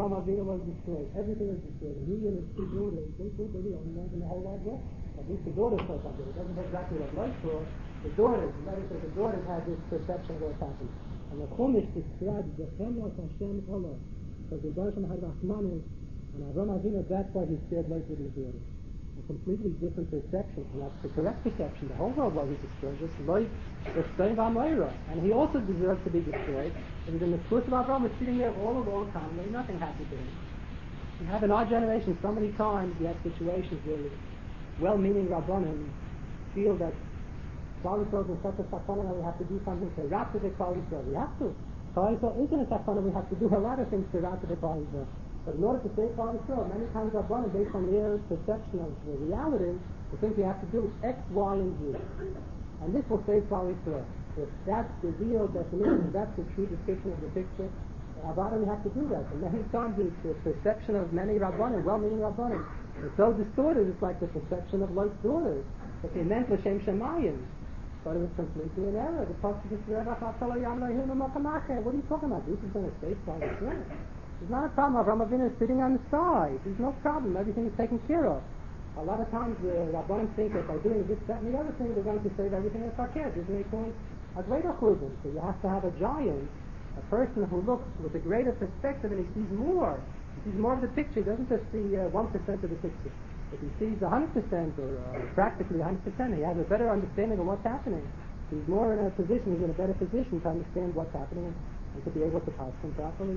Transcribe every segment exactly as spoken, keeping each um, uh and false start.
Avraham Avinu was destroyed. Everything was destroyed. And he and his two daughters, they thought they were the only ones in the whole wide world. At least the daughters thought that way. It doesn't know exactly what Lot saw. The daughters, the Rebbe says the daughters had this perception of what's happened. And the Chumash describes the Chemot Hashem Allah. Because the Baruch had Rahmanu, and Avraham Avinu, that's why he spared Lot with his daughters. A completely different perception, and that's the correct perception. The whole world wasn't destroyed, just Lot was saved by Moira, and he also deserved to be destroyed. It was in the Skut of Avraham was sitting there all alone, calmly, nothing happened to him. We have in our generation so many times we have situations where well-meaning Rabbanim feel that Klal Yisrael is in such a sakana that we have to do something to rat to the Klal Yisrael. We have to. Klal Yisrael is in a sakana, we have to do a lot of things to rat to the Klal Yisrael. But in order to save Klal Yisrael, many times Rabbanim, based on their perception of the reality, they think we have to do X, Y, and Z. And this will save Klal Yisrael. If that's the real definition, if that's the true description of the picture, Rabbanim have to do that. And many times it's the perception of many Rabbanim, well-meaning Rabbanim. It's so distorted, it's like the perception of Lot's daughters. That they meant L'Shem Shemayim. But it was completely an error. The Pasuk is, what are you talking about? This is going to save Klal Yisrael. There's not a problem. Avraham Avinu is sitting on the side. There's no problem. Everything is taken care of. A lot of times the Rabbanim think that by doing this, that, and the other thing, they're going to save everything that's okay. This is called a greater chuzim. So you have to have a giant, a person who looks with a greater perspective and he sees more. He sees more of the picture. He doesn't just see uh, one percent of the picture. If he sees one hundred percent or uh, practically one hundred percent, he has a better understanding of what's happening. He's more in a position, he's in a better position to understand what's happening and to be able to pass them properly.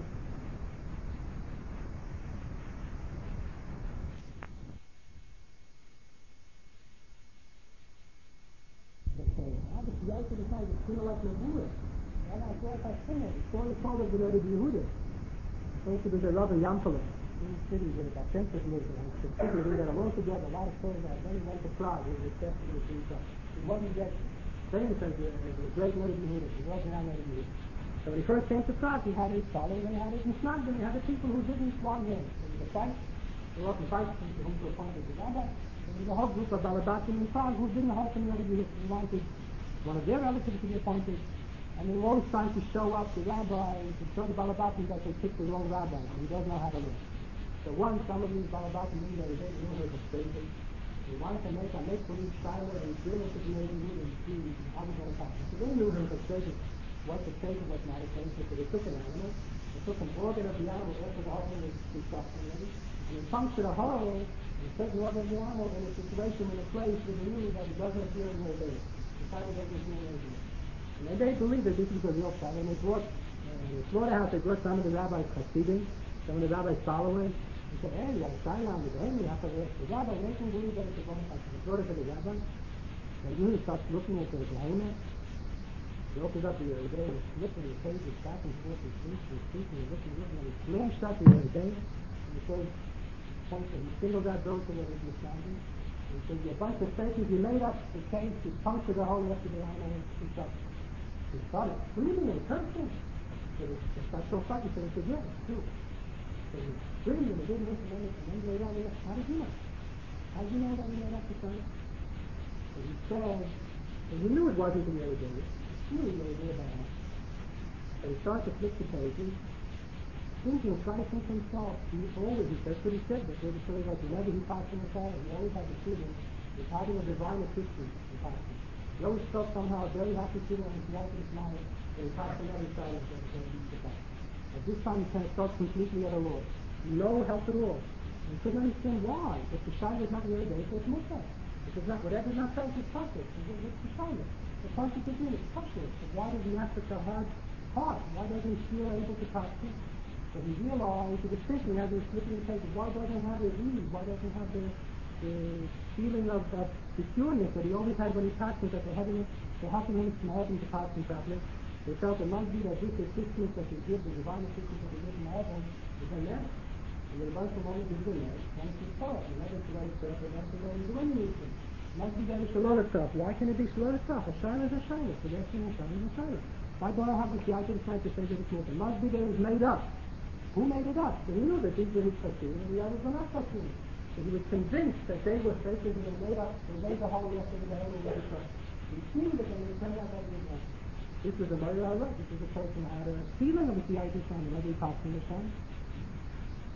The Yaakov is not a sinner like Nebuah. And I thought I sinner. The story told of the Rebbe Yehuda. So there's a Rav in Yampala, in the city where the Bashemtov lived, and the city we got along together, a lot of stories that then he went to Prague, he was accepted with himself. He wasn't yet famous as a, as a great Rebbe Yehuda. He wasn't a Rebbe Yehuda. So when he first came to Prague, he had his followers, and he had his Mishnah, and he had the people who didn't want him. There was a fight. There was a fight to whom to appoint as the rabbi. There was a whole group of Balabatim in Prague who didn't hold him Rebbe Yehuda. He wanted one of their relatives to be appointed, and they were always trying to show up the rabbi, to show the Balabatim that they picked the wrong rabbi, and he doesn't know how to learn. So once some of these Balabatim knew that they didn't know the statement, they wanted to make a make-believe Shiloh and bring it to the Rebbe Yehuda and see how was going to happen. So they knew him for statement, what the statement was not a statement, so they took an animal, they took an organ of the animal after the whole thing was constructed already, and they punctured a hole in a certain organ of the animal in a situation, in a place where they knew that it doesn't appear in their base. The Shiloh doesn't appear in their base. And then they believed that this was a real Shiloh, and they brought, uh, in the slaughterhouse, they brought some of the rabbi's chassidim, some of the rabbi's followers, and said, hey, you have a Shiloh on the day, you have to ask the rabbi, they can believe that it's a bonus. They brought it to the rabbi, and he starts looking at the behemoth. He opens up the Yeridei, and he's flipping the pages back and forth, he's reaching, he's reaching, he's looking, looking, and he slammed shut the Yeridei, and he says, points, and he singles out those who were his mishandling, and he says, a bunch of fakers, you made up the case, you punctured the hole after the animal was constructed. He started screaming and cursing. So they started so fighting, so he said, yeah, it's true. So he screamed and he didn't listen to anything, and then later on he asked, how did you know? How did you know that he made up the Shiloh? So he said, and he knew it wasn't in the other day. He knew he knew about it. So he started to flip the pages, thinking, trying to think to himself. He always, he says what he said, but there was stories like whenever he passed in the Shiloh, he always had the feeling of having a divine assistance in passing. He always felt somehow a very happy feeling on his life and smile when he passed another Shiloh that was going to be surprised. At this time he kind of felt completely at a loss. No help at all. And he couldn't understand why. If the Shiloh is not the other day, so it's Musa. If it's not, whatever is not felt is perfect. What's the Shiloh? The perfect is in it, it's perfect. So why does he have such a hard heart? Why doesn't he feel able to pass it? So he realized, he was thinking as he was flipping the pages, why doesn't he have the ease? Why doesn't he have the, the feeling of, of secureness that he always had when he passed it, that they're having it, they're helping him to heaven to pass him properly? They felt it might be that this assistance that he gives, the divine assistance that he gives in heaven, is a merit. And the bunch of moments is a merit, and it's his fault. And never to let itself, and never to let him do anything. It must be that it's a lot of stuff. Why can it be a lot of stuff? A Shiloh is a Shiloh. So they're saying a Shiloh is a Shiloh. Why do I have this Yaakov trying to say that it's not? It must be that it was made up. Who made it up? So he knew that these were his Chassidim, and the others were not Chassidim. So he was convinced that they were fakers and they made up, they made the whole after the whole of the Torah. He knew that they would turn out that it was nothing. This was a Moira right. This was a person who had a feeling of the Yaakov trying to let him pass in the sun.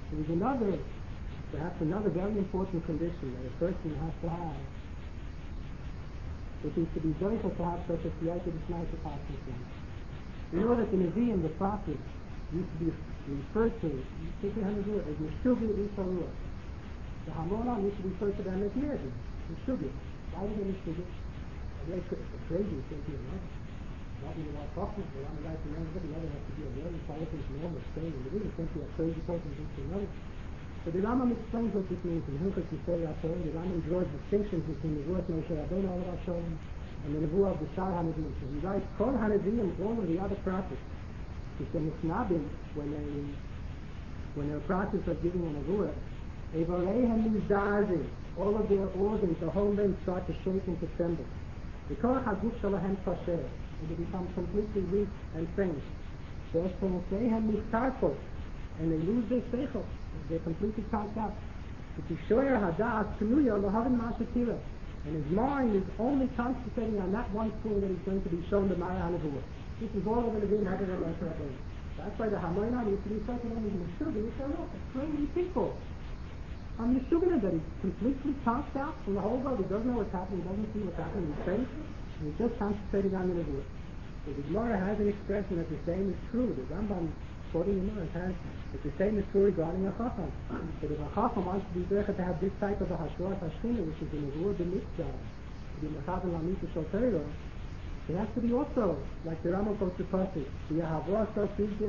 There is another, perhaps another very important condition that a person has to have, which is to be joyful to have such a siyata d'shmaya passing from. You know that the Nevi'im, the prophets, used to be referred to, as Meshuggah Yisharua. The Hamonah used to refer to them as Mirdim, Meshuggah. Why were they Meshuggah? They're crazy, it's going to be another. Not even like Chachma, they want to write to another, but another has to be a very intelligent, normal, staying in the room. It can't be a crazy person who thinks another. So the Rambam explains what this means in Hilchos Yisrael HaTorah. The Rambam draws distinctions between the Nevuah Moshe Rabbeinu Olav Shalom and the Nevuah of the Shar HaNevi'im. So he writes, Kol HaNevi'im, all of the other prophets, he said, Nisnabim, when they, when they're process of giving a Nevuah, Evareihem Mizdazim, all of their organs, the whole limbs start to shake and to tremble. The Kol HaGuf Shalahem Kasher, and they become completely weak and faint. Ve'espenaseihem Mistarfot, and they lose their seichel. They're completely conked out. And his mind is only concentrating on that one thing that he's going to be shown the Mara HaNevuah. This is all over the Nevi'im other than Moshe Rabbeinu. That's why the Hamoinah used to be talking to them as Meshuggah. He said, look, crazy people. I'm Meshuggah that he's completely conked out from the whole world. He doesn't know what's happening. He doesn't see what's happening. He's faint. And he's just concentrating on the Nevuah. So the Gemara has an expression that the same is true. The Rambam quoting the Gemara has that the same is true regarding a Chacham. That if a Chacham wants to be zeichet to have this type of a Hashroat Hashchina, which is the Nevuah b'mitzvah, to be mechavan l'amitzvah shel Torah, he has to be also, like the Rambam quotes the Pasuk, the Yahavah Sal Tzidkis.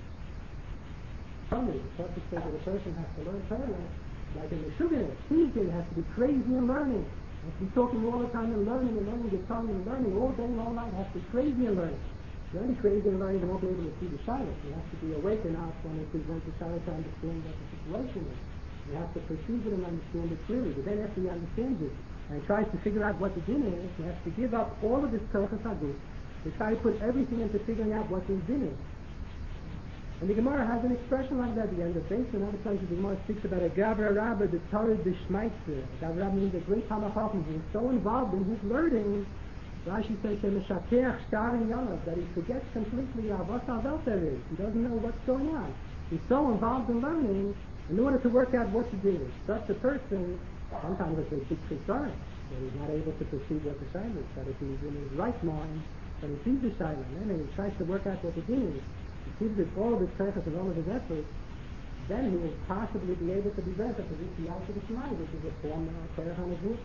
The Pasuk says that a person has to learn Torah, like in the Meshuggah, Tzidkis has to be crazy in learning. He has to be talking all the time and learning and learning, the tongue and learning all day and all night. He has to be crazy in learning. If you're only crazy in learning, you won't be able to see the Shiloh. You have to be awake enough when they present the Shiloh to understand what the situation is. You have to perceive it and understand it clearly. But then after he understands it and tries to figure out what the din is, he has to give up all of his Kochas HaGuf to try to put everything into figuring out what the din is. And the Gemara has an expression like that at the end of base. In other places, the Gemara speaks about a Gavra Rabba, the Torah B'Shmeitzer. Gavra Rabba means a great Tamachachim who is so involved in his learning. Rashi says that he forgets completely what there is. He doesn't know what's going on. He's so involved in learning in order to work out what to do. Such a person, sometimes it's a big concern that he's not able to perceive what the Shiloh is. But if he's in his right mind, when he sees the Shiloh, and then he tries to work out what the din is, he gives it all of his purpose and all of his efforts, then he will possibly be able to be better to this Siyata d'shmaya, which is a form of Torah HaNevuah.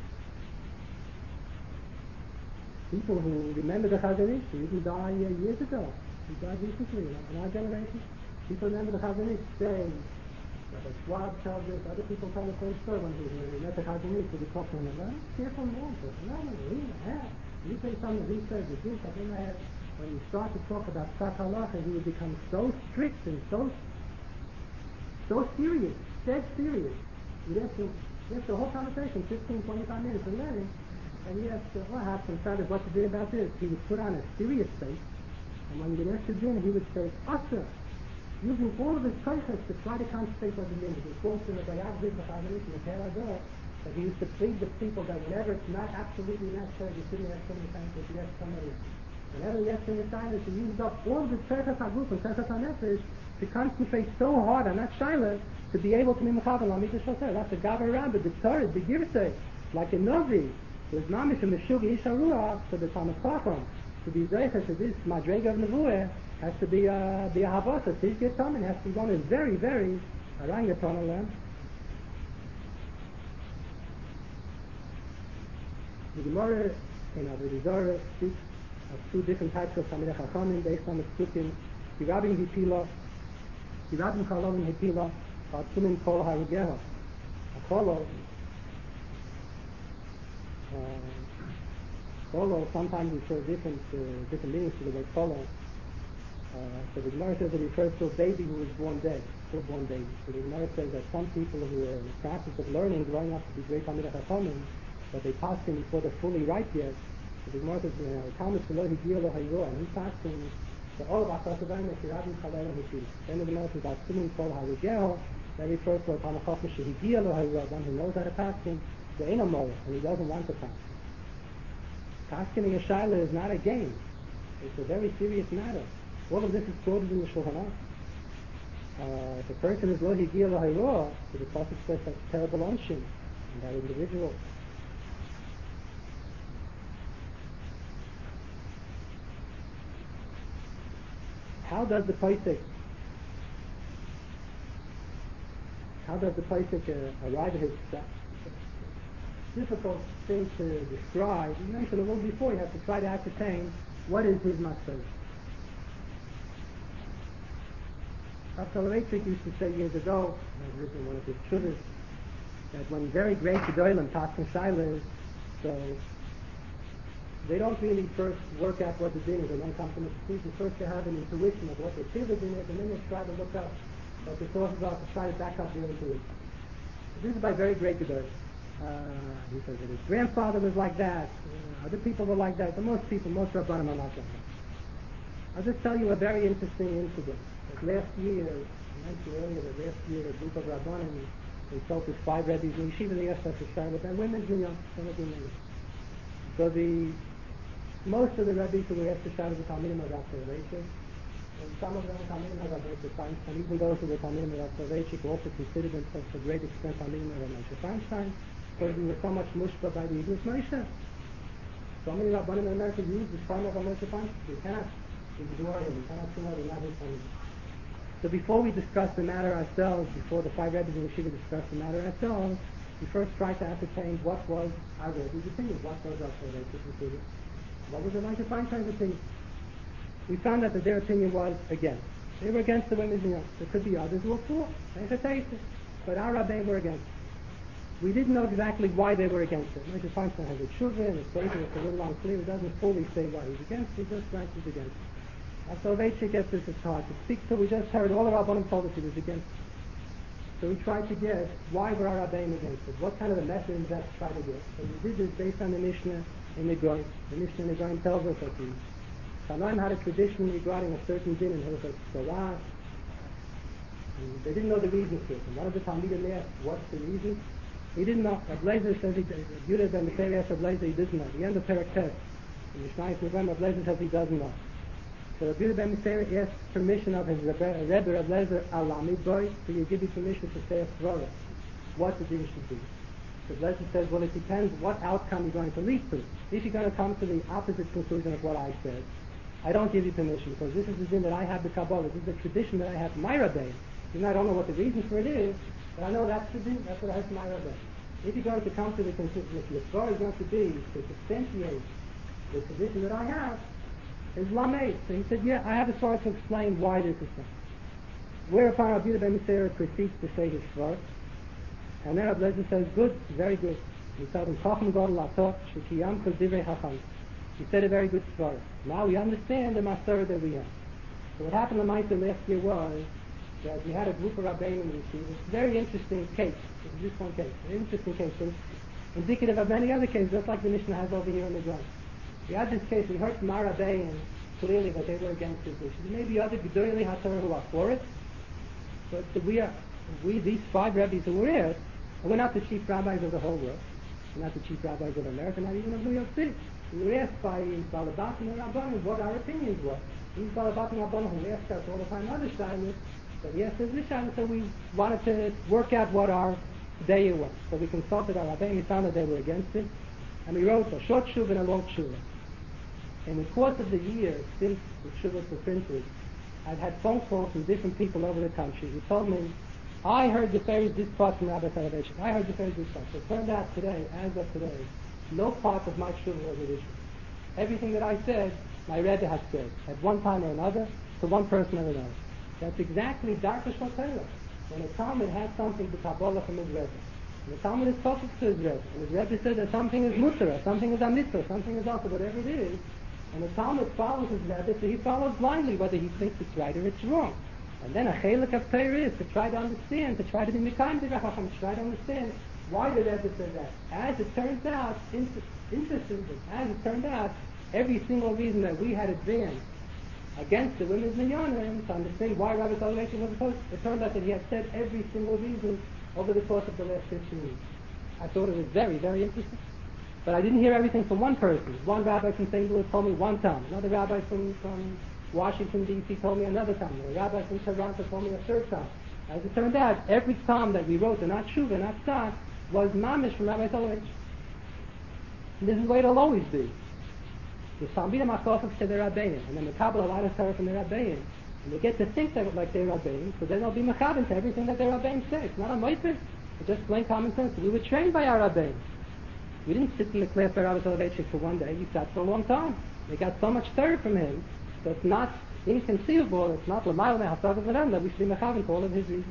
People who remember the Chazon Ish, he didn't die uh, years ago. He died recently in our generation. People remember the Chazon Ish, say, Rabbi Schwab tells us, other people tell the same story when he, when he met the Chazon Ish, he would talk to him, and learn, careful man, no, no, no, no, you say something that he says, the this, I don't know. When you start to talk about Psak Halacha, he would become so strict and so so serious, dead serious. You'd have to, you have the whole conversation, fifteen, twenty-five minutes of learning, and you have to, well, have some kind of what to do about this. He would put on a serious face, and when you would ask to din, he would say, Asa, using all of his koiches to try to concentrate what the din is. Of course, in the biography of the Chazon Ish, in the Torah, that he used to plead with people that whenever it's not absolutely necessary, you shouldn't ask so many times that you ask somebody else. Whenever he asked in the silence, he used up all of his Tzeichas HaGuf and Tzeichas HaNefesh to concentrate so hard on that Shiloh to be able to be Mechavan L'Amitzvah Shel Torah. That's the Gavra Rabba, the Torah, the Girsei, like a Novi, who is Mamish and Meshuggah Yisharua, so the Talmud Chacham, to be Zeichas to this Madrega of Nevuah, has to be a, be a Havasa, Tizkir Tamin, has to be one who is very, very Arangaton Alam. The Gemara in Avodah Zarah speaks of two different types of Talmidei Chachamim based on the Psukim. Hirabim Hipila, Hirabim Chalovim Hipila, Atzumin Kol HaRugeha. A Cholov, Cholov sometimes refers different uh, different meanings to the word Cholov. Uh, so the Gemara says it refers to a baby who was born dead, full-born baby. So the Gemara says that some people who are in the process of learning, growing up to be great Talmidei Chachamim, but they pass him before they're fully ripe yet. So the Gemara says, Talmud Shelo Higia Lo Hayro, and he passed him to all of Achas Avayim Ekirabim Chalel Hipil. Then the Gemara says, Atzumin Kol HaRugeho, that refers to a Talmud Chacham Shehigia Lo Hayro, one who knows how to pass him, the Eino and he doesn't want to pass him. Paskening a Shaila is not a game. It's a very serious matter. All of this is quoted in the Shulchan Aruch. Uh, if a person is lo higia lo hayroah, so the Pasuk says such terrible onshim in that individual. How does the Pasuk how does the Pasuk uh, arrive at his uh, difficult thing to describe? You mentioned a little before, you have to try to ascertain what is his matzah. Rav Soloveitchik used to say years ago, I lived in one of his shuvas, that when very great gedolim paskin shilas, so they don't really first work out what the din is and then come to the conclusion. First they have an intuition of what the din is, and then they try to look up what the sources are to try to back up their intuition. This is by very great gedolim. Uh, he says that his grandfather was like that, uh, other people were like that, but most people, most Rabbanim are not like that. I'll just tell you a very interesting incident. Like last year, I mentioned earlier that last year a group of Rabbanim, they focused five Rebbes in Yeshiva, they asked us to start with that women's union, some of them men. So the, most of the Rebbes who were asked to start with the Talmidim of Rav Soloveitchik, and some of them were Talmidim of Rav Moshe Feinstein, even those who were Talmidim of Rav Soloveitchik also considered themselves to a great extent Talmidim of Rav Moshe Feinstein, because we were so much mushba by the Yiddish Moshe. So many Rabbanim in America use the farm of Rav Moshe Feinstein. We cannot ignore him, we cannot say that we're not his Talmidim. So before we discuss the matter ourselves, before the five Rebbes in Yeshiva discuss the matter ourselves, we first tried to ascertain what was our Rebbe's opinion, what was our Soloveitchik's opinion, what was the Moshe Feinstein's opinion. We found out that their opinion was against. They were against the women's union. There could be others who were for, but our Rabbeim were against it. We didn't know exactly why they were against it. Moshe Feinstein has a tshuva, and it's statement it's a little unclear. It doesn't fully say why he's against it, he just writes he's against it. Rav Soloveitchik gets this is hard to speak to. We just heard all the Rabbanim told us he was against it. So we tried to guess why were our Rabbeim against it? What kind of a method is that to try to get? So we did this based on the Mishnah in the Goyim. The Mishnah in the Goyim tells us that the Tanoim had a tradition regarding a certain din in Hilchos Torah. They didn't know the reason for it. And one of the Talmidim asked, what's the reason? He didn't know. Rav Lezer says he did. Yudah ben Meseir asked Rav Lezer, he doesn't know. The end of Perek Tes. In Mishnah Yisrael, Rav Lezer says he doesn't know. So Rabbi Yudah ben Meseir asked permission of his Rebbe, Rebbe Rav Lezer Alamid Boy, so you give you permission to say a svara, what the din should be. So Rav Lezer says, well, it depends what outcome you're going to lead to. If you're going to come to the opposite conclusion of what I said, I don't give you permission, because this is the din that I have the Kabbalah, this is the tradition that I have my Rebbe. You know, I don't know what the reason for it is, but I know that's the din, that's what I have my Rebbe. If you're going to come to the conclusion, if your svara is going to be to substantiate the tradition that I have, is lamed. So he said, yeah, I have a svara to explain why this is so. Whereupon Rabbi Yudah ben Meseir proceeds to say his svara, and then Rabbi Lezer says, good, very good. He told him, Chacham God Lato, Shekiyam Kol Divrei Chacham. He said a very good svara. Now we understand the Masorah that we have. So what happened in Maisa last year was that we had a group of Rabbeim in the Yeshiva. It's a very interesting case. This is just one case. An interesting case. So it's indicative of many other cases, just like the Mishnah has over here in the ground. We had this case, we heard from our Rabbeim clearly that they were against this issue. There may be other Gedolei HaTorah who are for it, but we are, we, these five Rebbes who were here, we're not the chief rabbis of the whole world. We're not the chief rabbis of America, not even of New York City. We were asked by Balabat and Rabbanim what our opinions were. These Balabat and Rabbanim who asked us all the time other shaylas, so we asked us this shayla, so we wanted to work out what our day was. So we consulted our Rabbeim, we found that they were against it, and we wrote a short shuv and a long shuv. In the course of the year, since the shuvas were printed, I've had phone calls from different people over the country who told me, I heard the Ferris this part from Rabbi Soloveitchik. I heard the Ferris this part. So it turned out today, as of today, no part of my shuv was an issue. Everything that I said, my Rebbe has said, at one time or another, to one person or another. That's exactly Darka Shotera. When a Talmud has something to Kabbalah from his Rebbe, and the Talmud is focused to his Rebbe, and his Rebbe said that something is mutter, something is a mitzvah, something is also whatever it is, and the Talmud follows his Rebbe, so he follows blindly whether he thinks it's right or it's wrong. And then a chelik of Torah is to try to understand, to try to be mekayim the Chacham, to try to understand why the Rebbe said that. As it turns out, inter- interestingly, as it turned out, every single reason that we had advanced against the women's minyanim to understand why Rabbi Soloveitchik was opposed, it turned out that he had said every single reason over the course of the last fifteen years. I thought it was very, very interesting. But I didn't hear everything from one person. One rabbi from Saint Louis told me one time. Another rabbi from, from Washington, D C told me another time. The rabbi from Toronto told me a third time. As it turned out, every time that we wrote, the not Shuva, not Tzad, was mamish from Rabbi Soloveitchik. This is the way it'll always be. The Talmidim HaChofim to the Rabbeim, and then the Kabbalah a lot of Torah from the Rabbeim, and they get to think that like they're Rabbeim, so then they'll be mechaben to everything that their Rabbeim say. It's not a moifis. It's just plain common sense. We were trained by our Rabbeim. We didn't sit in the class by Rabbi Soloveitchik for one day. We sat for a long time. We got so much Torah from him that it's not inconceivable, it's not l'mayla me'hasav v'nam, that we should be mechaben to all of his reasons.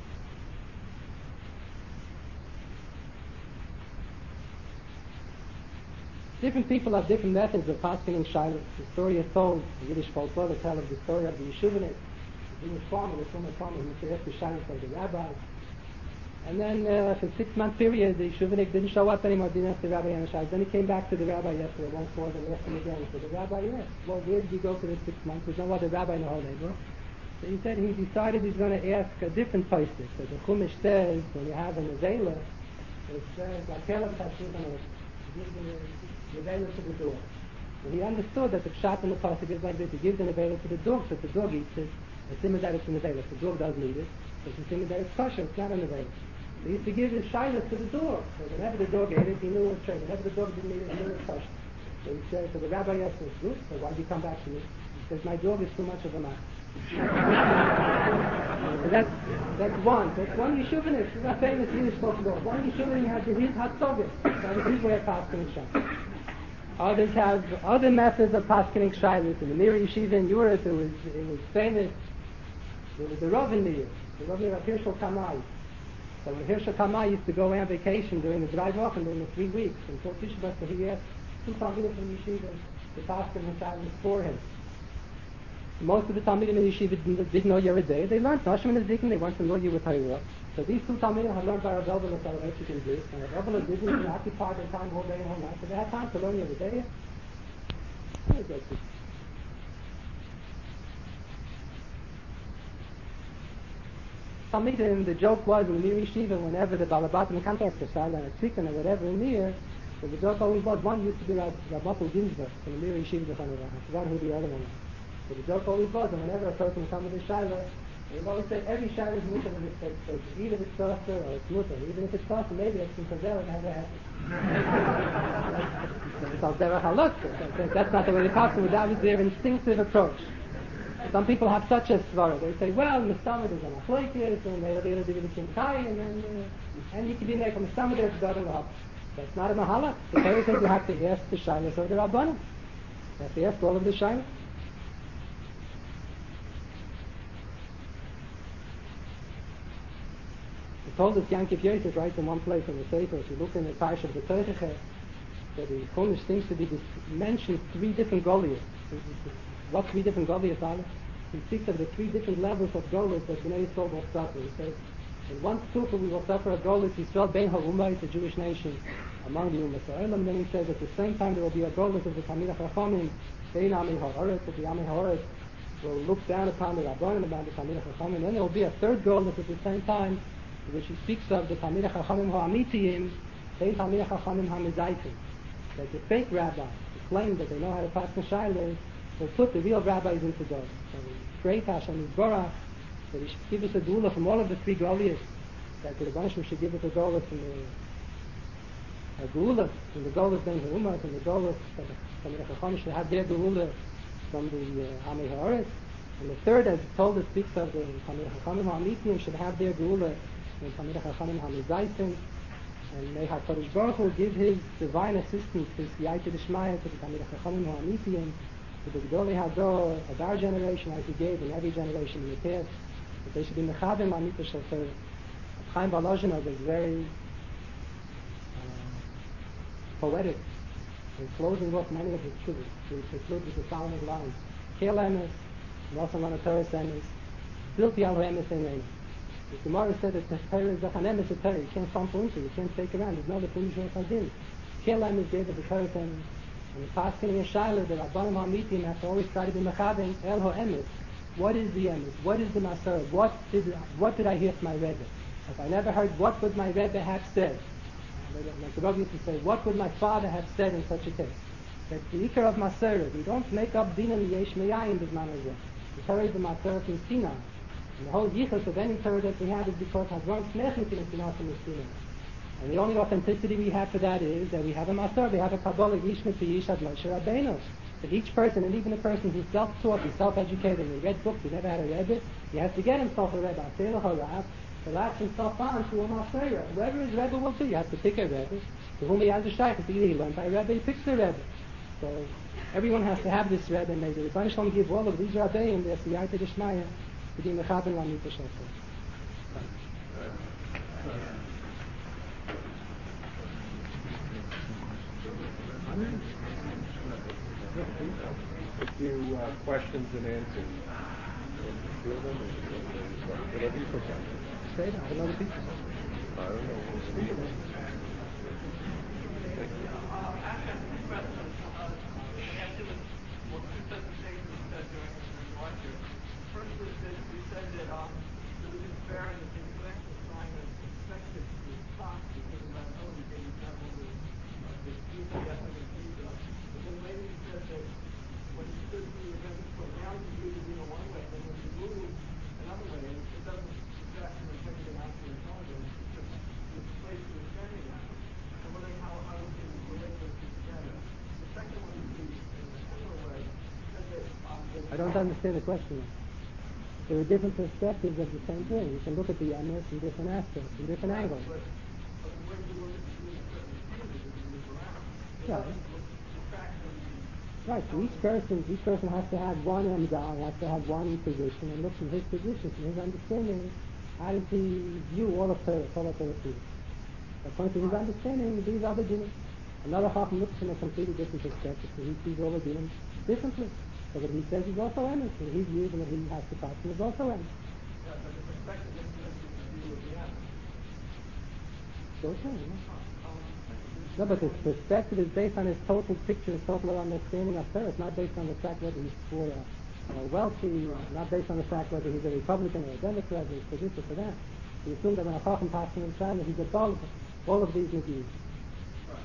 Different people have different methods of paskening shilas. The story is told, the Yiddish folklore, they tell of the story of the Yeshuvanik, the Jewish farmer, the former farmer who used to ask the shilas of the rabbis. And then uh, for a six-month period, the Yeshuvanik didn't show up anymore, didn't ask the rabbi any shilas. Then he came back to the rabbi yesterday, once more, then asked him again. So the rabbi asked, well, where did you go for the six months? There's no other rabbi in the whole neighborhood. So he said he decided he's going to ask a different postic. So the Chumash says, when you have an Azela, it says, like Caleb Tashuvah, give the Nevela to the dog. And he understood that the pshat in the pasuk is like this: he gives the Nevela to the dog, so if the dog eats it, it's similar that it's a Nevela. If the dog doesn't eat it, it's similar that it's kosher, it's not a Nevela. He used to give his shilas to the dog. So whenever the dog ate it, he knew it was true. Whenever the dog didn't eat it, he knew it was kosher. So he said, so the rabbi asked him, good, so why did you come back to me? He says, my dog is too much of a mach. So that's, that's one. That's one Yeshuvanik. This is a famous Yiddish folklore. One Yeshuvanik has his hatzogah. That was his way of paskening shilas. Others have other methods of paskening shilas. In the Mir Yeshiva in Europe, it was, it was famous. There was the Rav in Mir, the Rav Mir of Hirschel Kamai. So when Hirschel Kamai used to go away on vacation during the dry walk and during the three weeks until Tisha B'Av, so he asked two Talmidim from Yeshiva to pasken the shilas for him. Most of the Talmidim in the Yeshiva didn't, didn't know Yeridei. They learned Nashim and Zikin, they weren't familiar with Torah. So these two Talmidim had learned by Rav Elbel and Soloveitchik in this, and Rav Elbel didn't occupy their time all day and all night, so they had time to learn Yeridei. Talmidim, the joke was in the Mir Yeshiva, whenever the Balabatim contacts the Shaila and a Tzikin or whatever in Mir, so the joke always was, one used to be Rav Mapul Ginsberg from the Mir Yeshiva, I forgot who the other one was. So the joke always was, and whenever a person would come with a Shaila, they would always say, every Shaila is mutter in this case, even if it's saucer or it's mutter, even if it's saucer, maybe it's from Kazel and never happens. That's not the way they talk to them, that was their instinctive approach. Some people have such a svara. They say, well, Mistama is a machlokes, and they'll be able to do the Kinkai, and then, uh, and you can be like, Mistama there's God and Rab. That's not a mahalach. The Torah says you have to ask the Shailas of the Rabbanim. You have to ask all of the Shailas. He told us, Yankiv Yosef writes in one place in the Sefer, if you look in the Parsha of the Torah, that the Chumash seems to be dis- mentioned three different Goliaths. What three different Goliaths are? He speaks of the three different levels of Goliaths that Bnei Yisrael will suffer. He says, in one super we will suffer a Goliath Yisrael Ben HaUmah, it's a Jewish nation among the Ummah Sa'olam. And then he says at the same time there will be a Goliath of the Talmidei Chachamim, Ben Amei HaOretz, that the Amei HaOretz will look down upon the Rabbanim, about the Talmidei Chachamim. And then there will be a third Goliath at the same time, in which he speaks of the Talmidei Chachamim HaAmitiyim, Ben Talmidei Chachamim HaMezaitim. That the fake rabbis who claim that they know how to pass the Shailas will put the real rabbis into Goliath. So we pray to Hashem Yisborach that he should give us a doula from all of the three Goliaths, that the Rebbeinu should give us a Goliath from the a Geula, from the Goliath Ben HaUmah, from the Goliath that the Talmidei Chachamim should have their Geula from the uh, Amei HaOretz. And the third, as told us, speaks of the Talmidei Chachamim HaAmitiyim should have their Geula from the Talmidei Chachamim HaMezaitim. And may HaKadosh Baruch Hu give his divine assistance, his Siyata D'Shmaya to the Talmidei Chachamim HaAmitiyim, to the Gedolei Hador of our generation, as he gave in every generation in the past, that they should be Mechabim Amita Shel Torah. Chaim Volozhinov is very uh, poetic in closing off many of his shuvas. He concludes with the following lines: Kel Emes, Nosam Lana Torah Emes, Bilti Al Emes Emes. The Gemara said that the Torah is Zachan Emes a Torah. You can't fumble into it. You can't fake around. There's no the Punish or Chazin. Kel Emes gave us the Torah Emes. And the Paskin and Shaila, the Rabbanim HaAmitiyim have to always try to be Mechabim El HaEmes. What is the Emes? What is the Masorah? What did what did I hear from my Rebbe? If I never heard, what would my Rebbe have said? Like the Rebbe used to say, what would my father have said in such a case? That's the Iker of Masorah. We don't make up Dinan Yesh Meyayin B'zman Hazeh. The Torah is the Masorah from Sinai. And the whole yichus of any Torah that we have is because Hazron Smechnik in Sinai from Sinai. And the only authenticity we have for that is that we have a Masorah, we have a Kabbalah, Yishmet Yishad Moshe Rabbeinu. That each person, and even a person who's self-taught, who's self-educated, he read books, he never had a Rebbe, he has to get himself a Rebbe, Aseh L'Horav, to latch himself on to a Masorah. Whoever his Rebbe will be, you have to pick a Rebbe, to whom he has a shaykh. If either he learned by a Rebbe, he picks a Rebbe. So everyone has to have this Rebbe, and may the Rebbeinu Shalom give all of these Rabbeim their Siyata D'Shmaya to be Mechaben L'Amita Shofar. A few uh, questions and answers. Whatever you prefer. Say it, I don't know the people. I don't know. Thank you. First is that we said that um, it was unfair and that the executive was trying to expect it to stop because of liability being several of the people that have been paid up. But then later he said that when he stood in the event for now he viewed it in a one way, and then when he moved another way, it doesn't suggest an integrity and actual intelligence, it's just the place he was standing at. I'm wondering how, how we can relate those two together. The second one would be in a similar way. He said that um, I don't understand the question. There are different perspectives of the same thing. You can look at the emes in different aspects, in different angles. But, but the way we look at the being a certain opinion is move around. It Right. doesn't look exactly. Right, so each person, each person has to have one emda, has to have one position, and look from his position, from his understanding, how does he view all of Torah, all of Torah. According to his understanding, these are the dinim. Another Chacham looks from a completely different perspective, so he sees all the dinim differently. So what he says is also emes, and his views and what he has to pass is also emes. Yeah, but the perspective influences the view of the emes. Sure, sure, yeah. Um, No, but his perspective is based on his total picture, his total understanding of Torah. It's not based on the fact whether he's poor or, or wealthy, not based on the fact whether he's a Republican or a Democrat, or for this or for that. We assume that when a Chacham passes in China, he's above all of these Nevi'im. right.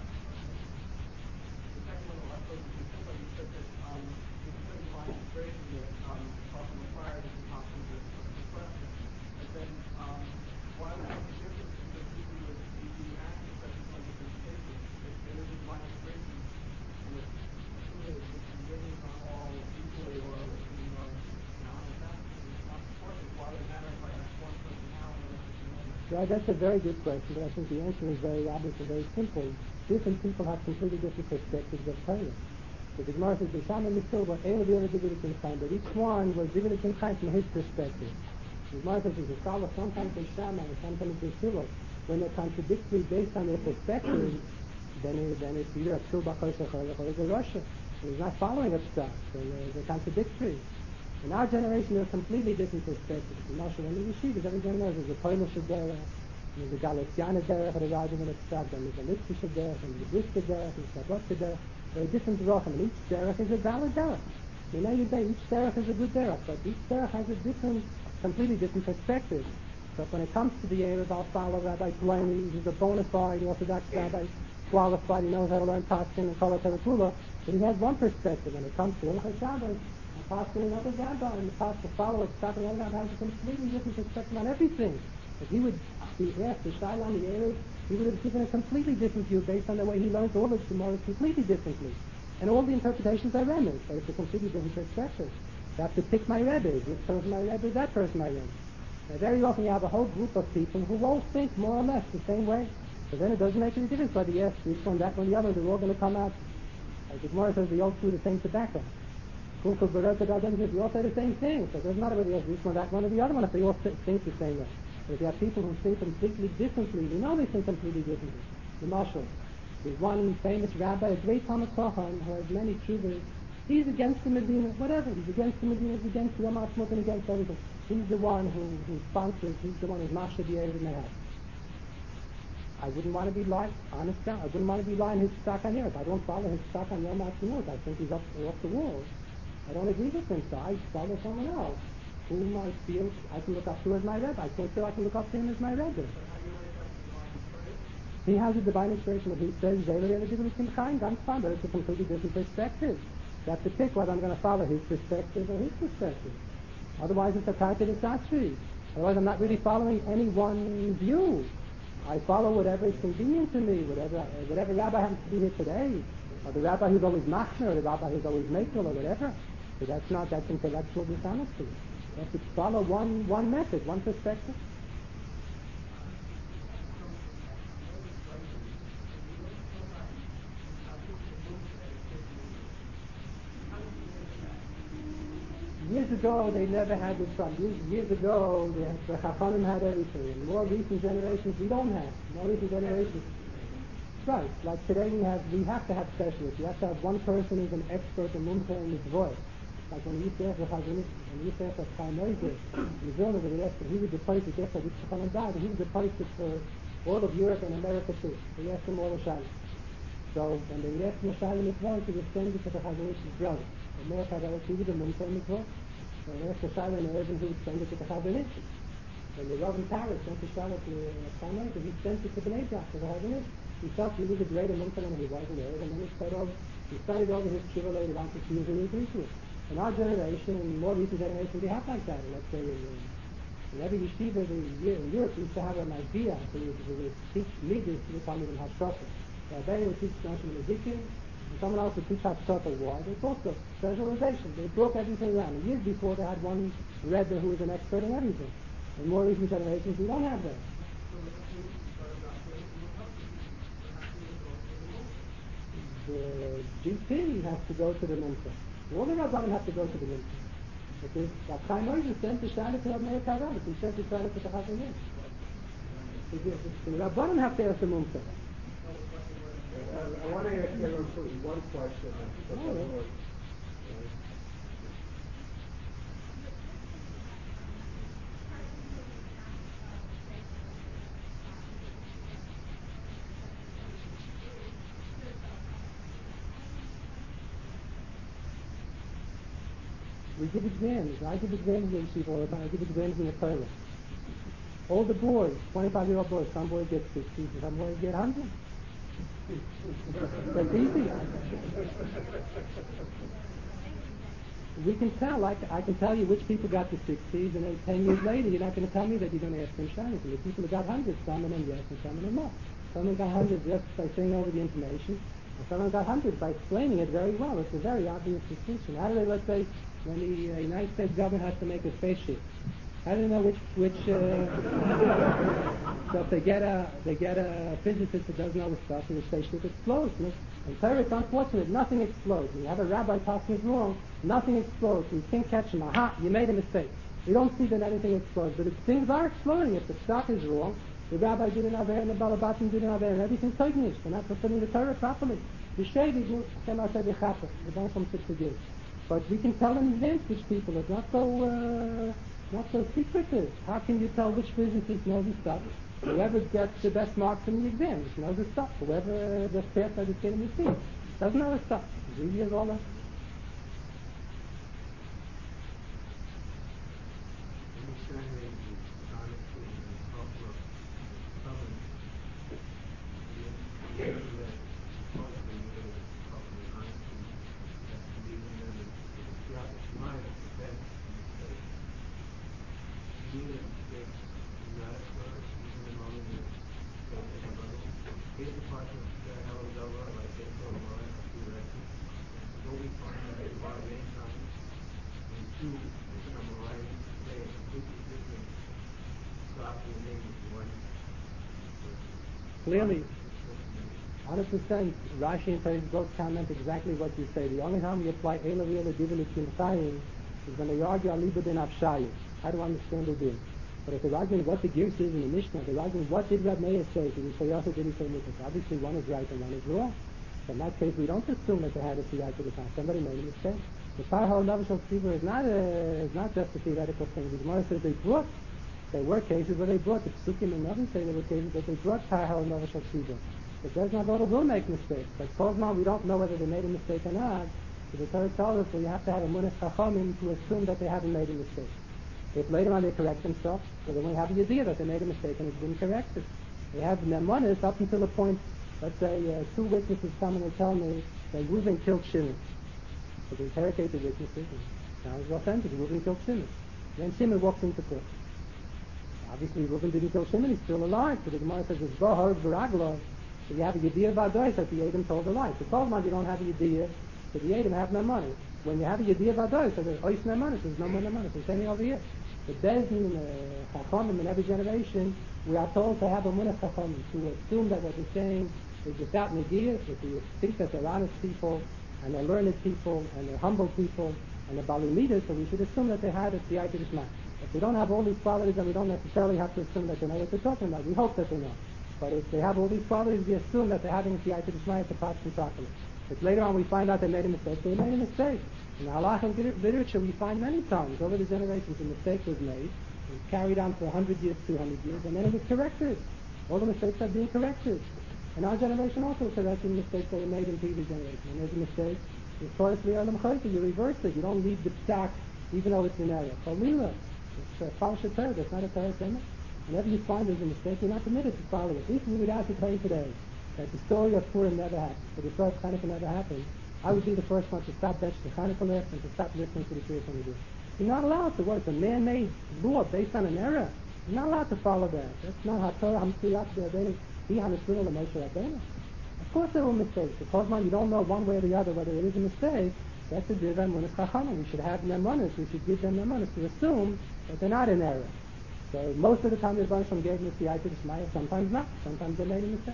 The second one, I suppose, would be similar. You said that um, in certain line integration that um, Chacham required that the Chacham to suppress it. But then, um, why would it make a difference because even with the act of such a different cases, if there is a line integration, and it's assuming that the ratings are all equally or in uh, now and that, it's not supported. Why would it matter if I have one person now and another person later? Right, that's a very good question, but I think the answer is very obvious and very simple. Different people have completely different perspectives of Torah. So the Gemara says, "B'shama mitzvah, elu v'elu dividikim chaim," but each one was dividikim chaim from his perspective. The Gemara says, "There's a scholar sometimes in Shammai and sometimes in Shiloh, when they're contradictory based on their perspective, then it, then it's either a psul b'choshech or it's a rasha. And he's not following a psak, so they're, they're contradictory. In our generation, there are completely different perspectives. In Moshe and the Yeshivas, everyone knows there's a Polish derech, there's a Galiciana derech that arrives in a psak, then there's a Litvish derech, and there's a Brisker derech, and there's a Slavotka derech. There are different derech, and each derech is a valid derech. You know, you say each derech is a good derech, but each derech has a different, completely different perspective. So when it comes to the Erev, I'll follow Rabbi Pliny, who's a bona fide Orthodox rabbi, qualified, he knows how to learn Paskin and Kol HaTerakula, but he has one perspective. When it comes to Ilchei Shabbos, a Paskin and another rabbi, and the Paskin follower, Paskin and another rabbi has a completely different perspective on everything. If he would be asked to shine on the Erev, he would have given a completely different view based on the way he learns all his Gemara completely differently. And all the interpretations are remnants, but it's a completely different perspective. I have to pick my Rebbe. Is this person my Rebbe? Is that person my Rebbe? Now, very often you have a whole group of people who all think more or less the same way. So then it doesn't make any difference whether yes, this one, that one, the other, they're all going to come out. Like the Gemara says, they all chew the same tobacco. Kulkul Baroka Dadan, we all say the same thing. So it doesn't matter whether you have this one, that one, or the other one, if they all think the same way. But if you have people who think completely differently, we know they think completely differently. The Marshal. There's one famous rabbi, a great Talmid Chacham, who has many tshuvas. He's against the Medina, whatever. He's against the Medina, he's against the Yom HaAtzmaut, and against everything. He's the one who, who sponsors, he's the one who's Masha B'Yered in the house. I wouldn't want to be lying, honest God, I wouldn't want to be lying his stock on Erev. I don't follow his stock on Yom HaAtzmaut. I think he's up, off the wall. I don't agree with him, so I follow someone else. Whom I feel I can look up to as my Rebbe. I can't feel I can look up to him as my Rebbe. But how do you relate that to the line of praise? He has a divine inspiration that he says, ganz fine, but it's a completely different perspective. You have to pick whether I'm going to follow his perspective or his perspective. Otherwise, it's a target Isatri. Otherwise, I'm not really following any one view. I follow whatever is convenient to me, whatever whatever rabbi happens to be here today, or the rabbi who's always machmer, or the rabbi who's always makel, or whatever. So that's not, that's intellectual dishonesty. You have to follow one, one method, one perspective. Years ago, they never had this problem. Years, years ago, the, the Chachamim had everything. In more recent generations, we don't have. More recent generations. Right. Like today, we have we have to have specialists. You have to have one person who's an expert in Mumcha and Mitzvot. Like when he used to ask the Chazon Ish, when he used to ask the Chaim Oizer, in Vilna, when he asked him, he was the place that gets this Chachamim died, and he was the place for all of Europe and America too. So he asked him all the Shalim. So when they asked him the Shalim Mitzvot, he would send it to the Chazon Ish's brother. America had a TV, the Mumcha and Mitzvot. So when they asked the Shalim in Irvin, he would send it to the Chazon Ish. When the Rav in Paris sent the Shalim to Chaim Oizer, he sent it to Bnei Brak, to the Chazon Ish. He felt he was a greater Mumcha than he was in Irvin, and then he started over, he started over his Shiva later on to see his into it. In our generation, in more recent generations, they have like that. Let's say in, in every yeshiva in Europe, we used to have an idea to, to teach leaders to become even hashkafa. The Rebbe would teach Nashim and Ezekiel, and someone else would teach hashkafa. Why? It's also specialization. They broke everything around. And years before, they had one Rebbe who was an expert in everything. In more recent generations, we don't have that. The G P has to go to the Mumcha. All the Rabbanim have to go to the Mumcha. Because Rav Chaim Oizer sent the Shaila to Rav Karabas. He sent the Shaila to the Chazon Ish. The Rabbanim have to ask the Mumcha. I, I want to ask you one question. Oh, We give exams. I give exams in people all the time. I give exams in the toilet. All the boys, twenty-five-year-old boys, some boys get sixty, some boys get one hundred. That's easy. We can tell, like, I can tell you which people got the sixties, and then ten years later, you're not going to tell me that you're going to ask them shyness. And the people who got hundreds, some of them yes, and some of them no. Some of them got hundreds just by saying over the information, and some of them got hundreds by explaining it very well. It's a very obvious distinction. How do they, let's say, when the uh, United States government has to make a spaceship, how do they know which, which, uh, so if they get a, they get a physicist that doesn't know the stuff, and the spaceship explodes. No? In Torah, it's unfortunate, nothing explodes. When you have a rabbi talking is wrong, nothing explodes. You can't catch him. Aha, you made a mistake. You don't see that anything explodes. But if things are exploding, if the stock is wrong, the rabbi didn't have and the balabatim didn't have and everything's taken. They're not fulfilling the Torah properly. The shady cannot say the chapter. They don't come to forgive. But we can tell in advance which people. It's not so, uh, not so secretive. How can you tell which physicist knows the stuff? Whoever gets the best marks in the exams knows the stuff. Whoever uh, just passed by the skin of the teeth doesn't know the stuff. It's easy as all that. Clearly, one hundred percent, Rashi and Tosfos both comment exactly what you say. The only time you apply Eila V'Eila Divin Kimchayim is when they argue Aliba Din Avshayim. How do I understand the din? But if they're arguing what the gears is in the Mishnah, they're arguing what did Rab Meir say? Did he say Yosef, did he say Mitzvah? Obviously one is right and one is wrong. So in that case, we don't assume that they had a theoretical defense. Somebody made a mistake. The Parhal Navashal Tzibur is not a, is not just a theoretical thing. The Gemara says they brought, there were cases where they brought, the Psukim and Navi say there were cases that they brought Parhal Navashal Tzibur. The Bezdin Avoda will make mistakes. But Kozman, we don't know whether they made a mistake or not. So the Torah tells us, well, you have to have a Munich Chachamim to assume that they haven't made a mistake. If later on they correct themselves, so then we have the idea that they made a mistake and it's been corrected. They have nemanis up until the point, let's say, uh, two witnesses come and they tell me that Reuben killed Shimon. So they interrogate the witnesses, and sounds authentic. Reuben killed Shimon. Then Shimon walks into court. Obviously, Reuben didn't kill Shimon. He's still alive. So the Gemara says, it's Bahar Baraglo. So you have a Yediyah Vadois that the Edom told a lie. So twelve months you don't have a Yediyah, so the Edom have no money. When you have a Yediyah Vadois, so there's Ois no money, so there's no more no money. So it's over here. The Bezdin, uh, Chachamim in every generation, we are told to have a Munach Chachamim, to assume that what they're saying is without Negiyah, if you think that they're honest people, and they're learned people, and they're humble people, and they're Bali leaders, so we should assume that they had a Siyai D'Ishma. If they don't have all these qualities, then we don't necessarily have to assume that they know what they're talking about. We hope that they know. But if they have all these qualities, we assume that they're having a Siyai D'Ishma to pass them properly. But later on we find out they made a mistake, they made a mistake. In the halachic literature we find many times, over the generations, a mistake was made, it was carried on for one hundred years, two hundred years, and then it was corrected. All the mistakes are being corrected. And our generation also is correcting mistakes that were made in previous generations. When there's a mistake, it's Torah Sli'alam Chayta, you reverse it. You don't leave the psak, even though it's an error. Chalila, it's a false Torah, that's not a Torah Tema. Whenever you find there's a mistake, you're not permitted to follow it. If we would ask to tell you today that the story of Purim never happened, that the story of Hanukkah never happened, I would be the first one to stop bench the Hanukkah list and to stop listening to the Kriya from the Jews. You're not allowed to work. It's a man-made law based on an error. You're not allowed to follow that. That's not how Torah HaMetzuyat B'Yadeinu Hi HaNetzuna L'Moshe Rabbeinu. Of course there were mistakes. Because man, you don't know one way or the other whether it is a mistake. That's a diva munis chachamim. We should have nemanis. We should give them nemanis to assume that they're not in error. So most of the time the Rebbeinu Shalom gave them the Siyai D'Ishma. Sometimes not. Sometimes they made a mistake.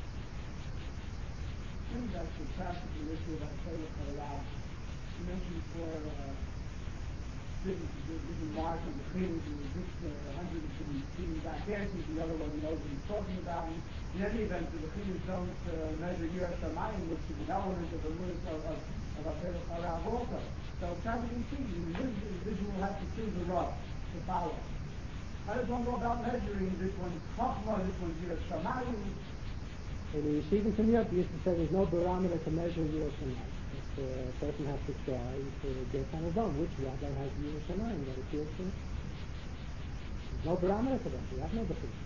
Turning back to the practical issue about Torah Chalav, you mentioned before uh, different, different marks on the fingers, and this uh, hundred has been feeding back there, since the other one knows what he's talking about. And in any event, the fingers don't uh, measure U S Samayim, which is an element of the limits of, of, of a Torah Chalav also. So practically speaking, the individual has to choose a row to follow. How does one go about measuring this one's Chachma, this one's U S Samayim? In the yeshivas in Europe, we used to say there's no barometer to measure U S Shamayim. If a person has to try to get on his own which rabbi has U S Shamayim that appeals to him. There's no barometer for that. We have no definition.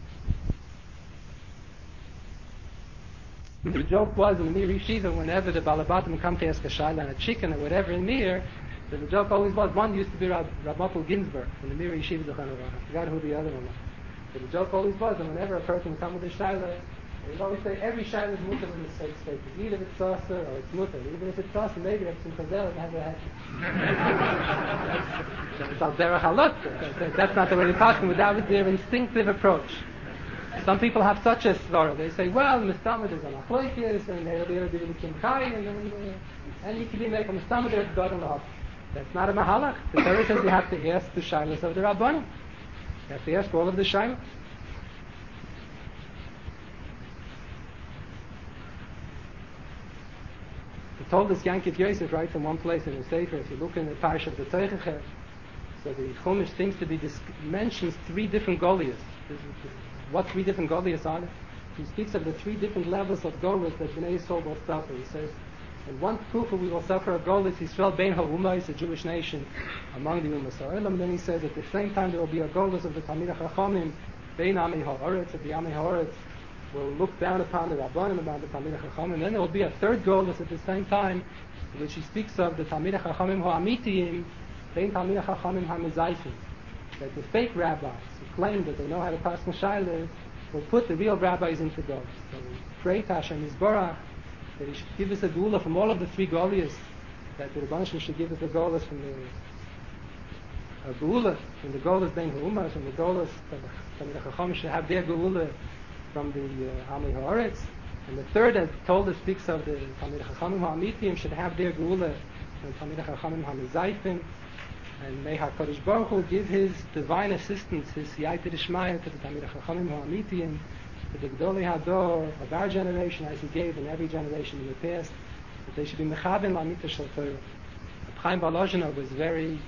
The joke was in the Mir Yeshiva, whenever the Balabatim come to ask a shayla and a chicken or whatever in Mir, so the joke always was, one used to be Rab, Rab Mopel Ginsburg from the Mir Yeshiva Zechanavah. I forgot who the other one was. So the joke always was that whenever a person would come with a shayla, we always say every shayla is mutter with mistake stated. Either it's saucer or it's mutter. Even if it's saucer, maybe it's in Chazel and has a head. That's al derech halot. That's not the way they talk. That was their instinctive approach. Some people have such a story. They say, well, the Mistamad is on Achloikis, and they'll be able to do the Kimchai, and then uh, and you can be make a Mistamad there to God on the Hop. That's not a Mahalach. The Torah says you have to ask the shaylas of the Rabbanim. You have to ask all of the shaylas. He told us Yankif Yosef writes in one place in the Sefer, if you look in the parish of the Teichecher, so the Chumash seems to be dis- mentions three different Goliaths. What three different Goliaths are there? He speaks of the three different levels of Goliaths that Bnei Yisrael will suffer. He says, in one Kufa we will suffer a Goliath, Yisrael Ben HaUmah, is a Jewish nation among the Ummah Sa'olam, and then he says at the same time there will be a Goliath of the Talmidei Chachamim, Ben Amei HaOretz, that the Amei HaOretz will look down upon the Rabbanim, about the Talmidei Chachamim, and then there will be a third Goliath at the same time, which he speaks of the Talmidei Chachamim HaAmitiyim, Ben Talmidei Chachamim HaMezayfim, that the fake rabbis who claim that they know how to pass Mashaylas will put the real rabbis into Goliath. So we pray to Hashem Yisborach that He should give us a Geulah from all of the three Goliaths, that the Rebbeinu Shalom should give us a Geulah from the a Geulah, from the Geulah Ben HaUmah, from the Geulah that the Talmidei Chachamim should have their Geulah from the uh, Amei HaOretz, and the third that told us speaks of the Talmidei Chachamim HaAmitiyim should have their Geulah from the Talmidei Chachamim HaMezayfim, and may HaKadosh Baruch Hu give His divine assistance, His Siyata D'Ishmaya to the Talmidei Chachamim HaAmitiyim, to the Gdolei Hador of our generation, as He gave in every generation in the past, that they should be Mechaben L'Amita Shel Torah. Chaim Volozhinov was very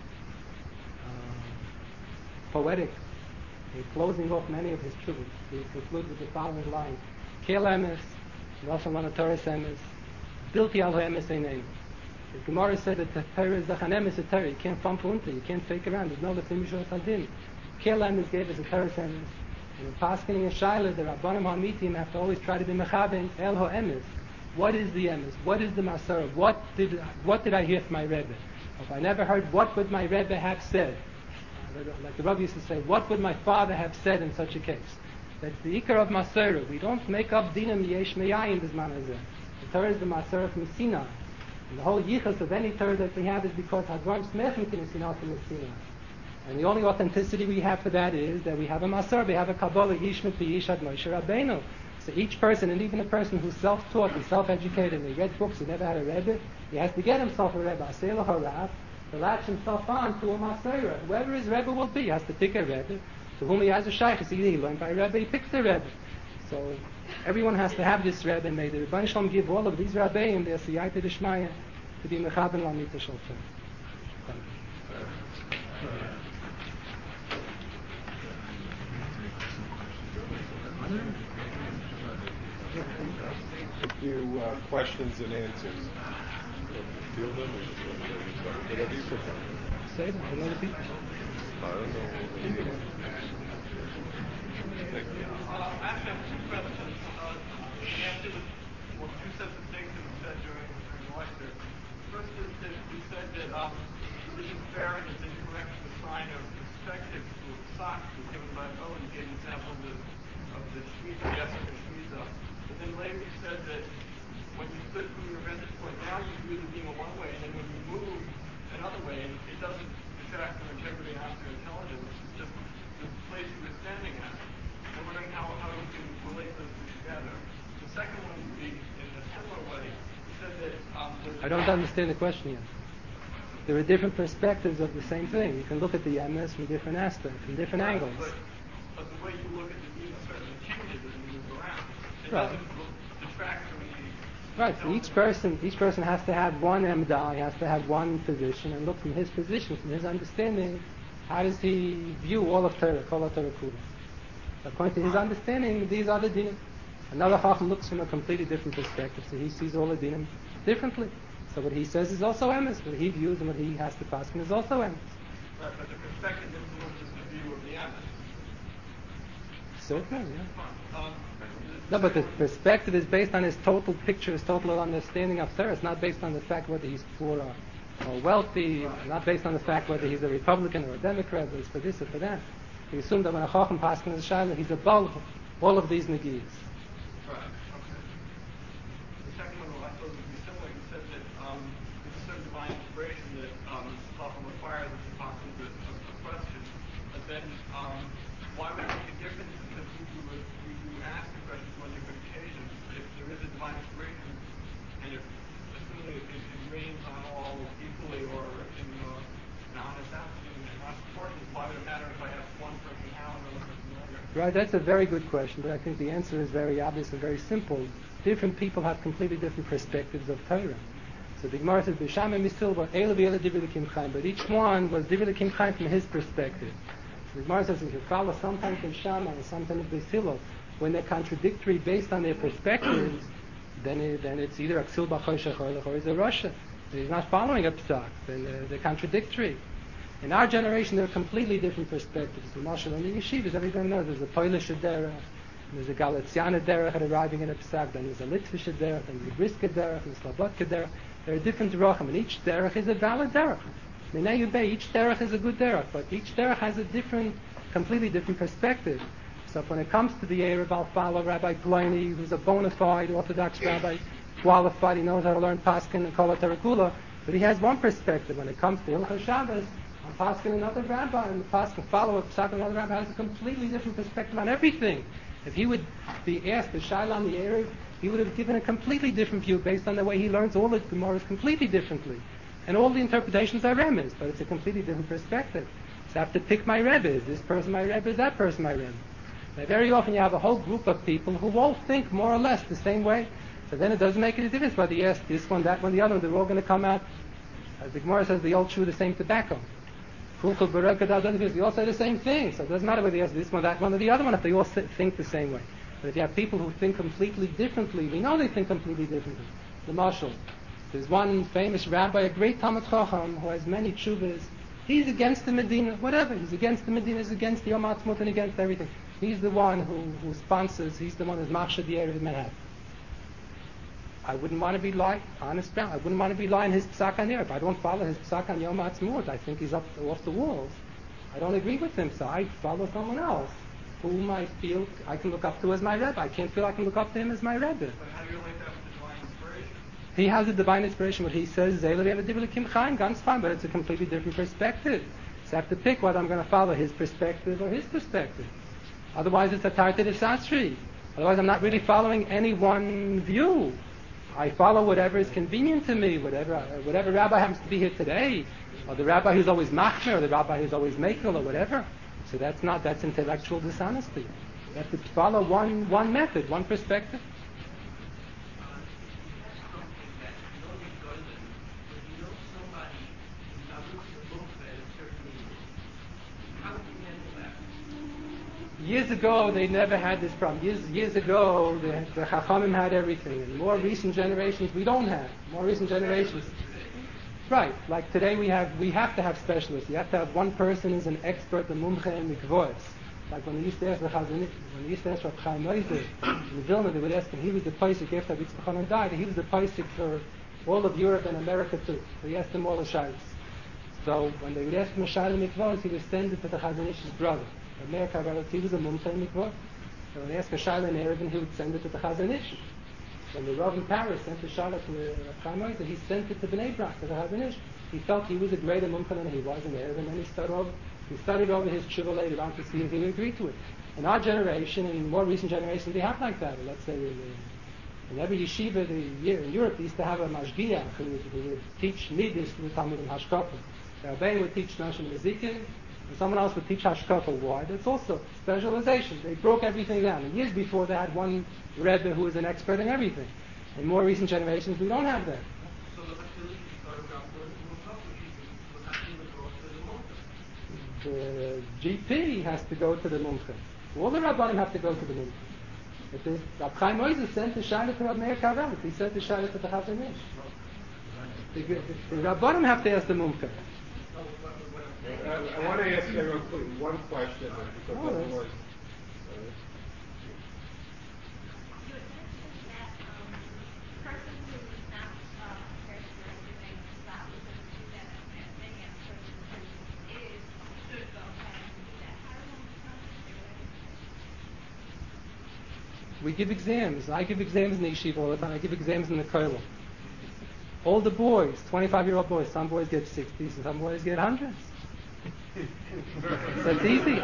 uh, poetic in closing off many of his children. He concludes with the following line: Kel Emes, Nosam Lana Torah Emes, Bilti Al Emes Einein. The Gemara said that the Torah is Zachan Emes, a Torah. You can't fumble into it. You can't fake around. There's no Lefim Mishot Adin. Kel Emes gave us a Torah Emes. And in Paskin and Shaila, the Rabbanim HaMitim have to always try to be mechaben el ha'emes. What is the emes? What is the Masorah? What did what did I hear from my Rebbe? If I never heard, what would my Rebbe have said? Like the Rabbi used to say, what would my father have said in such a case? That's the Ikar of Masorah. We don't make up dinim yesh meyayin bisman hazeh. The Torah is the Masorah from Sinai. And the whole yichus of any Torah that we have is because Hadvarim smechim kin sinat from Sinai. And the only authenticity we have for that is that we have a Masorah, we have a Kabbalah, Ish Mipi Ish Ad Moshe Rabbeinu. So each person, and even a person who's self-taught and self-educated, and he read books, he never had a Rebbe, he has to get himself a Rebbe, Aseh Lo Harav, to latch himself on to a Masorah. Whoever his Rebbe will be, he has to pick a Rebbe, to whom he has a Shaykh. Either he learned by a Rebbe, he picks the Rebbe. So everyone has to have this Rebbe, and may the Rebbeinu Shalom give all of these Rabbeim their Siyata D'Shmaya to be Mechaben L'Amita Shel Torah. Thank you. A few uh, questions and answers. Feel them or whatever you prefer. Say them to other people. I don't know. Thank you. Uh, I actually have two questions. Uh, the answer was, well, two sets of things that were said during, during the lecture. First is that you said that um, it isn't fair and it's incorrect to assign a perspective to a psak was given by Bo, and you gave an example of the, of the Shmita, yes, or Shmita. But then later you said that when you stood from your vantage point down, you viewed the being one way, and then when you moved another way, and it doesn't detract from integrity and after intelligence, it's just the place you were standing at. I'm wondering how, how you can relate those two together. The second one would be, in a similar way, you said that... Um, I don't understand the question yet. There are different perspectives of the same thing. You can look at the emes from different aspects, from different right, angles. But, but the way you look at the being certainly changes as you move around. It right. doesn't detract from the... Right, so each person, each person has to have one emdah, he has to have one position, and look from his position, from his understanding, how does he view all of Torah, Kol HaTorah Kula. According to his understanding, these are the dinim. Another Chacham looks from a completely different perspective, so he sees all the dinim differently. So what he says is also emes, what he views and what he has to pass from is also emes. Right, but the perspective influences the view of the emes. Certainly, yeah. Um, No, but the perspective is based on his total picture, his total understanding of Torah. It's not based on the fact whether he's poor or, or wealthy, not based on the fact whether he's a Republican or a Democrat, or he's for this or for that. We assume that when a Chacham passes the Shaila, he's above all of these negis. Right, okay. The second one, I suppose, would be similar. You said that um, there's a certain divine inspiration that um, Chacham requires as he passes a, a, a question. But then, um, why would it make a difference if you, you, you ask the questions on different occasions? If there is a divine inspiration, and if, assuming it, it, it rains on all equally or in uh, an honest attitude and not proportions, why would it matter if I ask one person how and another person later? Right, that's a very good question, but I think the answer is very obvious and very simple. Different people have completely different perspectives of Torah. So the Gemara says, B'sham and Misilva, Eila v'Eila Divrei L'Kim Chaim, but each one was Divrei L'Kim Chaim from his perspective. The Gemara says if you follow sometimes in Shammai and sometimes in Hillel, when they're contradictory based on their perspectives, then it, then it's either Aksil B'Choshech or it's a Russia. He's not following a psak. Then they're, they're contradictory. In our generation, there are completely different perspectives. The Mashal and the Yeshivas, everybody knows there's a Polish derech, there's a Galiciana derech arriving in a psak, then there's a Litvish derech, then there's a Briska derech, and a Slobodka derech. There are different derechim, and each derech is a valid derech. Each derech is a good derech, but each derech has a different, completely different perspective. So when it comes to the Erev, I'll follow Rabbi Pliny, who's a bona fide Orthodox rabbi, qualified, he knows how to learn Paskin and Kol HaTorah Kula, but he has one perspective. When it comes to Hilchos Shabbos, I'm Paskin another rabbi, and the Paskin follow up Psak another rabbi has a completely different perspective on everything. If he would be asked the Shaila on the Erev, he would have given a completely different view based on the way he learns all the Gemaras completely differently. And all the interpretations are Rebbe's, but it's a completely different perspective. So I have to pick my Rebbe. Is this person my Rebbe? Is that person my Rebbe? Now, very often you have a whole group of people who all think more or less the same way. So then it doesn't make any difference whether you ask this one, that one, the other one. They're all going to come out, as the Gemara says, they all chew the same tobacco. They all say the same thing. So it doesn't matter whether you ask this one, that one, or the other one, if they all think the same way. But if you have people who think completely differently, we know they think completely differently. The Marshal. There's one famous rabbi, a great Talmud Chacham, who has many tshuvas. He's against the Medina, whatever. He's against the Medina, he's against the Yom Ha'atzmaut, and against everything. He's the one who, who sponsors, he's the one who's Machshad Yerev in Manhattan. I wouldn't want to be like, honest ground, I wouldn't want to be lying his Psak on Erev. I don't follow his Psak on Yom Ha'atzmaut. I think he's up off the walls. I don't agree with him, so I follow someone else whom I feel I can look up to as my Rebbe. I can't feel I can look up to him as my Rebbe. But how do you relate that with divine inspiration? He has a divine inspiration. What he says is, ganz fine, but it's a completely different perspective. So I have to pick whether I'm going to follow his perspective or his perspective. Otherwise, it's a Tarta de Sastri. Otherwise, I'm not really following any one view. I follow whatever is convenient to me, whatever whatever rabbi happens to be here today, or the rabbi who's always machmer, or the rabbi who's always makel, or whatever. So that's not, that's intellectual dishonesty. You have to follow one one method, one perspective. Years ago, they never had this problem. Years, years ago, the, the Chachamim had everything. In more recent generations, we don't have. More recent generations. Right. Like today, we have we have to have specialists. You have to have one person who's an expert, the mumche in mikvos. Like when they used to ask the Chazon Ish, when they used to ask Rav Chaim Oizer in Vilna, they would ask him. He was the Paisik after Rabbi Yitzchak Chanan died. He was the Paisik for all of Europe and America too. So he asked them all the shaylos. So when they would ask him a shayla mikvos, he would send it to the Chazon Ish's brother. America relative, he was a mumche in mikvos. So when they asked a shayla in Erevin, he would send it to the Chazon Ish. When the Rav in Paris sent the shayla to Rav Chaim Oizer, he sent it to Bnei Brak, to the Chazon Ish. He felt he was a greater mumche than he was in Erevin, and then he started over. He studied over his tshuva later on to see if he would agree to it. In our generation, in more recent generations, they have like that. Let's say in, in every yeshiva the, in Europe, they used to have a mashgiach who would, who would teach midis to the Talmud and Hashkafa. The Rabbein would teach Nashim Nezikin, and someone else would teach Hashkafa. Why? That's also specialization. They broke everything down. And years before, they had one Rebbe who was an expert in everything. In more recent generations, we don't have that. So the facility started out with the G P has to go to the mumche. All the rabbanim have to go to the mumche. If the Rab Chaim Oizer sent the shayla to Rab Meir Karelis, he sent the shayla to the Chazon Ish. The, the, the rabbanim have to ask the mumche. I, I want to ask everyone one question because oh, otherwise. We give exams. I give exams in the yeshiva all the time. I give exams in the kollel. All the boys, twenty-five-year-old boys, some boys get sixties and some boys get hundreds. So it's easy.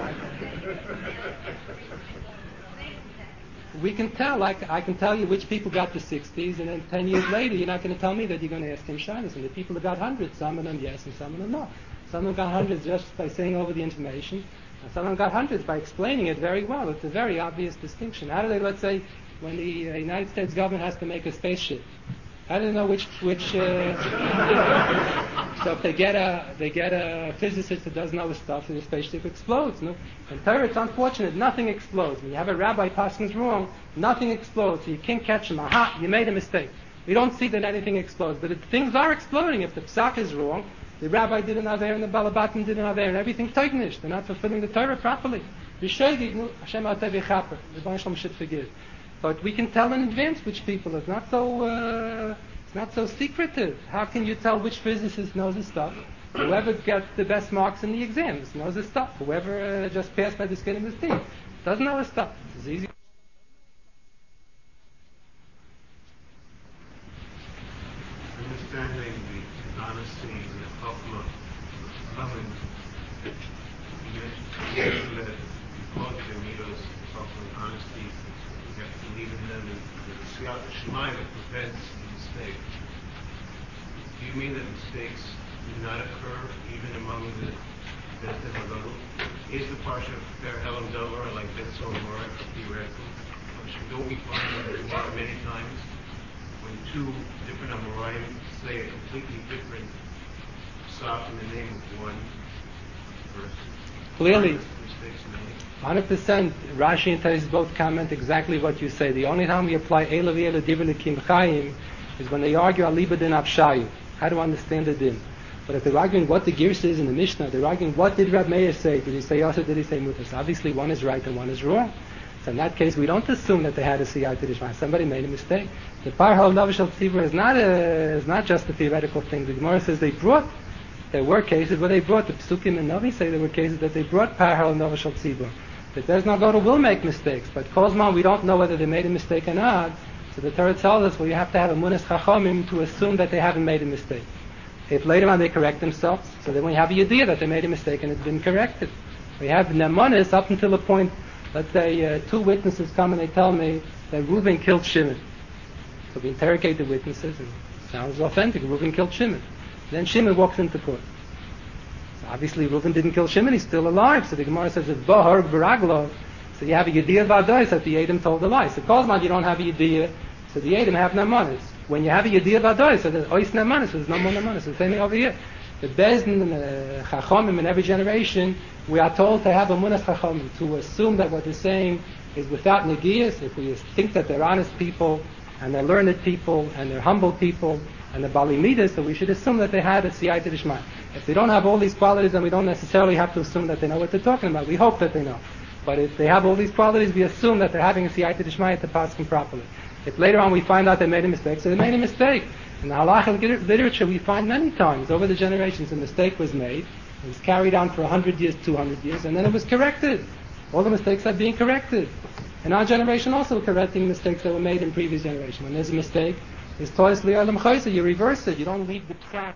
We can tell. Like I can tell you which people got the sixties, and then ten years later, you're not going to tell me that you're going to ask him shaylos. And the people who got hundreds, some of them yes, and some of them no. Some of them got hundreds just by saying over the information. And some of them got hundreds by explaining it very well. It's a very obvious distinction. How do they, let's say, when the uh, United States government has to make a spaceship, how do they know which, which, uh, so if they get a, they get a physicist that doesn't know his stuff, and the spaceship explodes, no? In Torah, it's unfortunate, nothing explodes. When you have a rabbi passing wrong, nothing explodes, so you can't catch him. Aha, you made a mistake. We don't see that anything explodes, but if things are exploding, if the psak is wrong, the rabbi did an aver and the balabatim did an aver and everything's teignish. They're not fulfilling the Torah properly. Hashem should forgive. But we can tell in advance which people. It's not so uh, it's not so secretive. How can you tell which physicist knows his stuff? Whoever gets the best marks in the exams knows his stuff. Whoever uh, just passed by the skin of his teeth doesn't know his stuff. It's easy. Understanding the honesty and the chokmah, loving, you mentioned that because of the midos, chokmah, and honesty, you have to believe in them, and the siyat shema that prevents mistake. Do you mean that mistakes do not occur even among the Beth Haggadol? Is the parsha of Per Elam Dover like this or more theoretical? Don't we find that more many times when two different Amoraim say a completely different psak in the name of one person? Clearly, one hundred percent. Rashi and Taisus both comment exactly what you say. The only time we apply Ela v'Ela Divrei L'Kim Chayim is when they argue Aliba Din Avshayu. How to understand the din? But if they're arguing what the Girsa is in the Mishnah, they're arguing what did Rab Meir say? Did he say Yasser? Did he say Mutas? Obviously one is right and one is wrong. So in that case, we don't assume that they had a Siyata Dishma. Somebody made a mistake. The Par Hal Navashal Tzibur is not a, is not just a theoretical thing. The Gemara says they brought, there were cases where they brought, the Psukim and Navi say there were cases that they brought Par Hal Navashal Tzibur. But there's no Goda will make mistakes. But Kozman, we don't know whether they made a mistake or not. So the Torah tells us, well, you have to have a Munas Chachamim to assume that they haven't made a mistake. If later on they correct themselves, so then we have the idea that they made a mistake and it's been corrected. We have Nemanis up until the point, let's say uh, two witnesses come and they tell me that Reuben killed Shimon. So we interrogate the witnesses and it sounds authentic, Reuben killed Shimon. Then Shimon walks into court. So obviously Reuben didn't kill Shimon, he's still alive. So the Gemara says, if Bahar Baraglo, so you have a Yediyah Vadois that the Edom told the lie. So Kozman, you don't have a Yediyah, so the Edom have Nemanis. When you have a Yediyah Vadois, so there's Ois Nemanis, so there's no more Nemanis. The same thing over here. The Bezdin and the Chachamim in every generation, we are told to have a Munas Chachamim, to assume that what they're saying is without Negiyas. If we think that they're honest people, and they're learned people, and they're humble people, and they're Bali Midas, so we should assume that they had a Siyata Dishma. If they don't have all these qualities, then we don't necessarily have to assume that they know what they're talking about. We hope that they know. But if they have all these qualities, we assume that they're having a Siyata Dishma to pass them properly. If later on we find out they made a mistake, so they made a mistake. In the halachic literature, we find many times over the generations a mistake was made, it was carried on for one hundred years, two hundred years, and then it was corrected. All the mistakes are being corrected. And our generation also correcting mistakes that were made in previous generation. When there's a mistake, it's toys li'alam chaysa, you reverse it, you don't leave the track.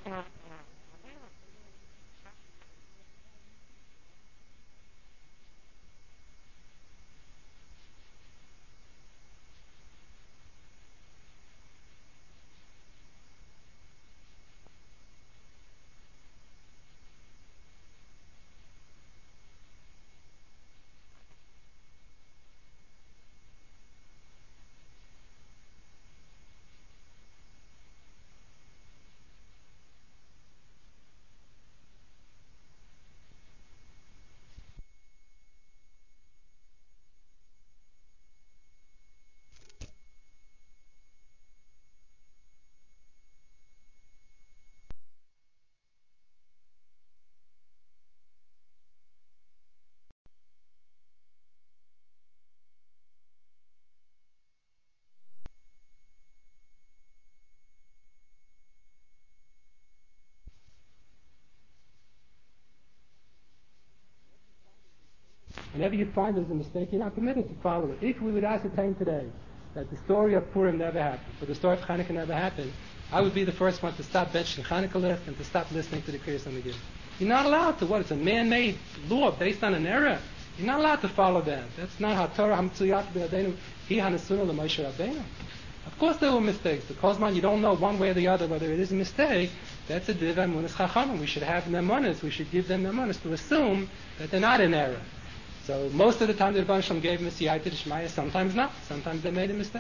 Whenever you find there's a mistake, you're not permitted to follow it. If we would ascertain today that the story of Purim never happened, or the story of Hanukkah never happened, I would be the first one to stop benching Hanukkah lift and to stop listening to the Kriyas Hamagil. You're not allowed to. What? It's a man-made law based on an error. You're not allowed to follow that. That's not how Torah Hamtzuyat B'Yadeinu Hi Hanasuna L'Moshe Rabbeinu. Of course there were mistakes. Because, man, you don't know one way or the other whether it is a mistake. That's a div amunas chachamim. We should have nemanis. We should give them nemanis to assume that they're not in error. So most of the time the Rebbeinu Shalom gave them a siyata d'shmaya, sometimes not. Sometimes they made a mistake.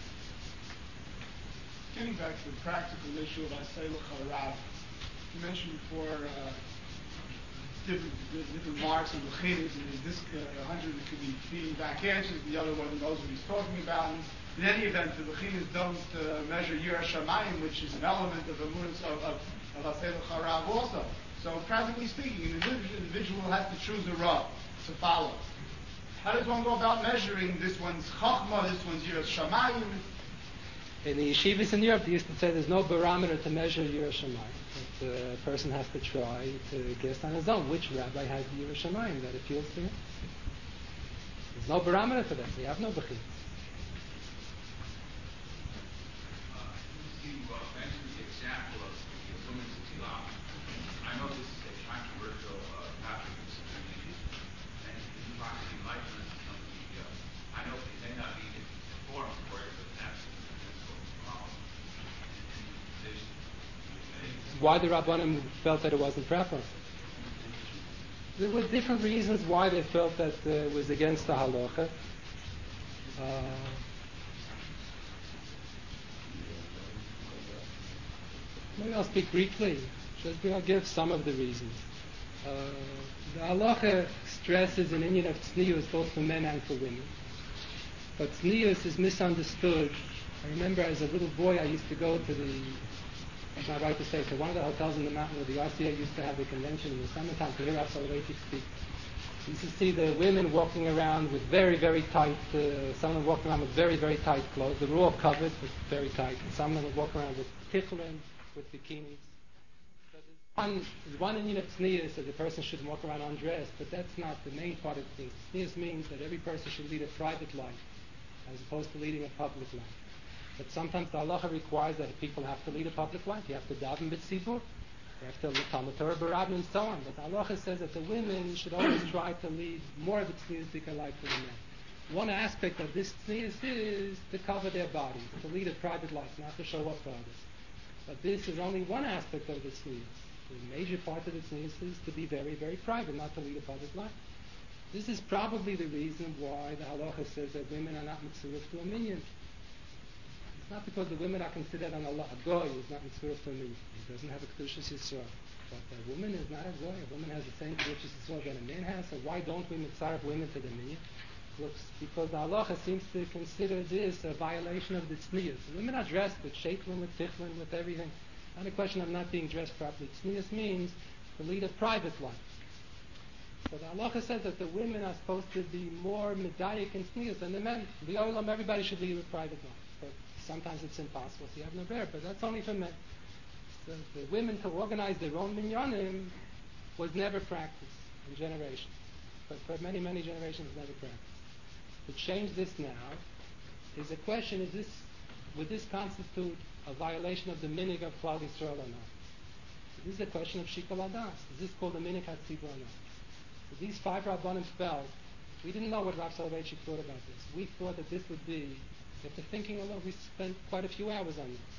Getting back to the practical issue of Asay L'Charav, you mentioned before uh, different, different marks of the chinas, and there's this uh, hundred that could be feeding back answers, the other one knows what he's talking about. And in any event, the chinas don't uh, measure Yirah Shamayim, which is an element of amunas of, of, of Asay L'Charav also. So practically speaking, an individual has to choose a road to follow. How does one go about measuring this one's chachma, this one's Yirah Shamayim? In the yeshivas in Europe, they used to say there's no barometer to measure Yirah Shamayim. That a person has to try to guess on his own which rabbi has the Yirah Shamayim that appeals to him. There's no barometer for that. We have no bechit. I know this is a controversial uh, topic in some communities, and you possibly might listen to some of the, uh, I know it may not be the forum for it, but that's wrong. Why the Rabbanim felt that it wasn't proper? There were different reasons why they felt that uh, it was against the halacha. Uh, maybe I'll speak briefly. Just I'll give some of the reasons. Uh, the halacha stresses an inyan of tznius both for men and for women. But tznius is misunderstood. I remember as a little boy I used to go to the it's not right to say, so one of the hotels in the mountain where the R C A used to have the convention in the summertime, to hear Rav Soloveitchik speak. You used to see the women walking around with very, very tight, uh, some of them walking around with very, very tight clothes. They were all covered, but very tight. And some of them would walk around with tichlin, with bikinis. So there's one, there's one in unit tznius that the person should walk around undressed, but that's not the main part of things. Tznius means that every person should lead a private life, as opposed to leading a public life. But sometimes the halacha requires that people have to lead a public life. You have to daven b'tzibur, you have to lead Talmud Torah b'Rabban, and so on. But the halacha says that the women should always try to lead more of a tznius life than the men. One aspect of this tznius is to cover their bodies, to lead a private life, not to show up to others. But this is only one aspect of the tznius. The major part of the tznius is to be very, very private, not to lead a public life. This is probably the reason why the halacha says that women are not mitzuruf to a minyan. It's not because the women are considered an Allah. A goy is not mitzuruf to a minyan. He doesn't have a kedushas yisrael. But a woman is not a goy. A woman has the same kedushas yisrael that a man has. So why don't we mitzaref women to the minyan? Looks, because the halacha seems to consider this a violation of the tznius. Women are dressed with sheiklin, with tichlin, with everything. Not a question of not being dressed properly. Tznius means to lead a private life. So the halacha says that the women are supposed to be more medayik and tznius than the men. The olam, everybody should lead a private life. But sometimes it's impossible, so you have no bear. But that's only for men. So the women to organize their own minyanim was never practiced in generations. But for many, many generations, it was never practiced. To change this now is a question: Is this, would this constitute a violation of the minig of Klal Yisrael or not? So this is a question of shikol hadas. Is this called the minig hatzibur or not? So these five rabbanim felt. We didn't know what Rav Soloveitchik thought about this. We thought that this would be, after thinking alone, we spent quite a few hours on this.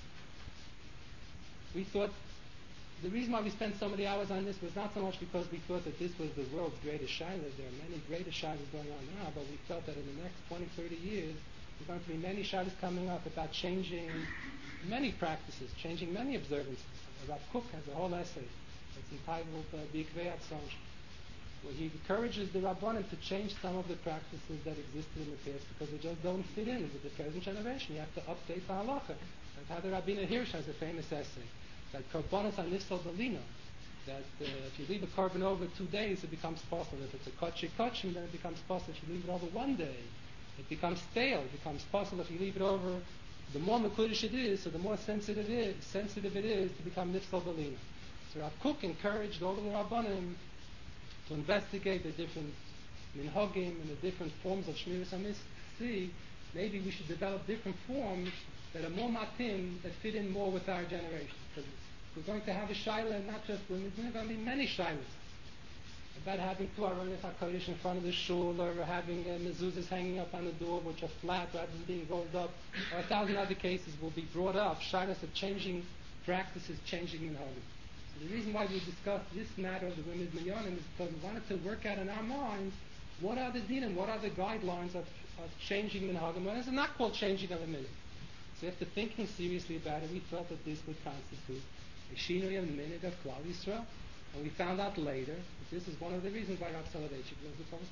We thought the reason why we spent so many hours on this was not so much because we thought that this was the world's greatest shiloh. There are many greatest shilohs going on now, but we felt that in the next twenty, thirty years, there's going to be many shilohs coming up about changing many practices, changing many observances. Rav Kook has a whole essay that's entitled uh, B'ikvei Atzon, where he encourages the Rabbanim to change some of the practices that existed in the past because they just don't fit in with the present generation. You have to update the halacha. Like how the Rabbeinu Hirsch has a famous essay that korbanos are nifsal dalina, that uh, if you leave a korban over two days, it becomes possible. If it's a kotche kotchim, then it becomes possible. If you leave it over one day, it becomes stale. It becomes possible if you leave it over. The more mekudesh it is, so the more sensitive it is, sensitive it is to become nifsal dalina. So Rav Kook encouraged all of the Rabbanim to investigate the different minhagim and the different forms of shmiras hamis. See, maybe we should develop different forms that are more matim, that fit in more with our generation. Because we're going to have a shiloh, not just women, there's going to be many shilohs. About having two aronis HaKodesh in front of the shul, or having uh, mezuzahs hanging up on the door, which are flat rather than being rolled up, or a thousand other cases will be brought up, shilohs of changing practices, changing minhagim. So the reason why we discussed this matter of the women's minyanim is because we wanted to work out in our minds what are the din and what are the guidelines of, of changing minhagim. Well, it's not called changing of a minhag. So after thinking seriously about it, we felt that this would constitute a shinui of minhag of Klal Yisrael. And we found out later that this is one of the reasons why Rav Soloveitchik was opposed.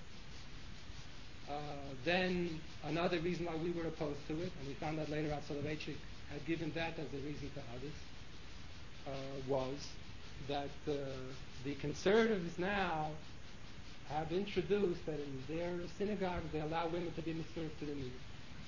Uh, then another reason why we were opposed to it, and we found out later Rav Soloveitchik had given that as a reason to others, uh, was that uh, the conservatives now have introduced that in their synagogues they allow women to be mitzvah to the minyan.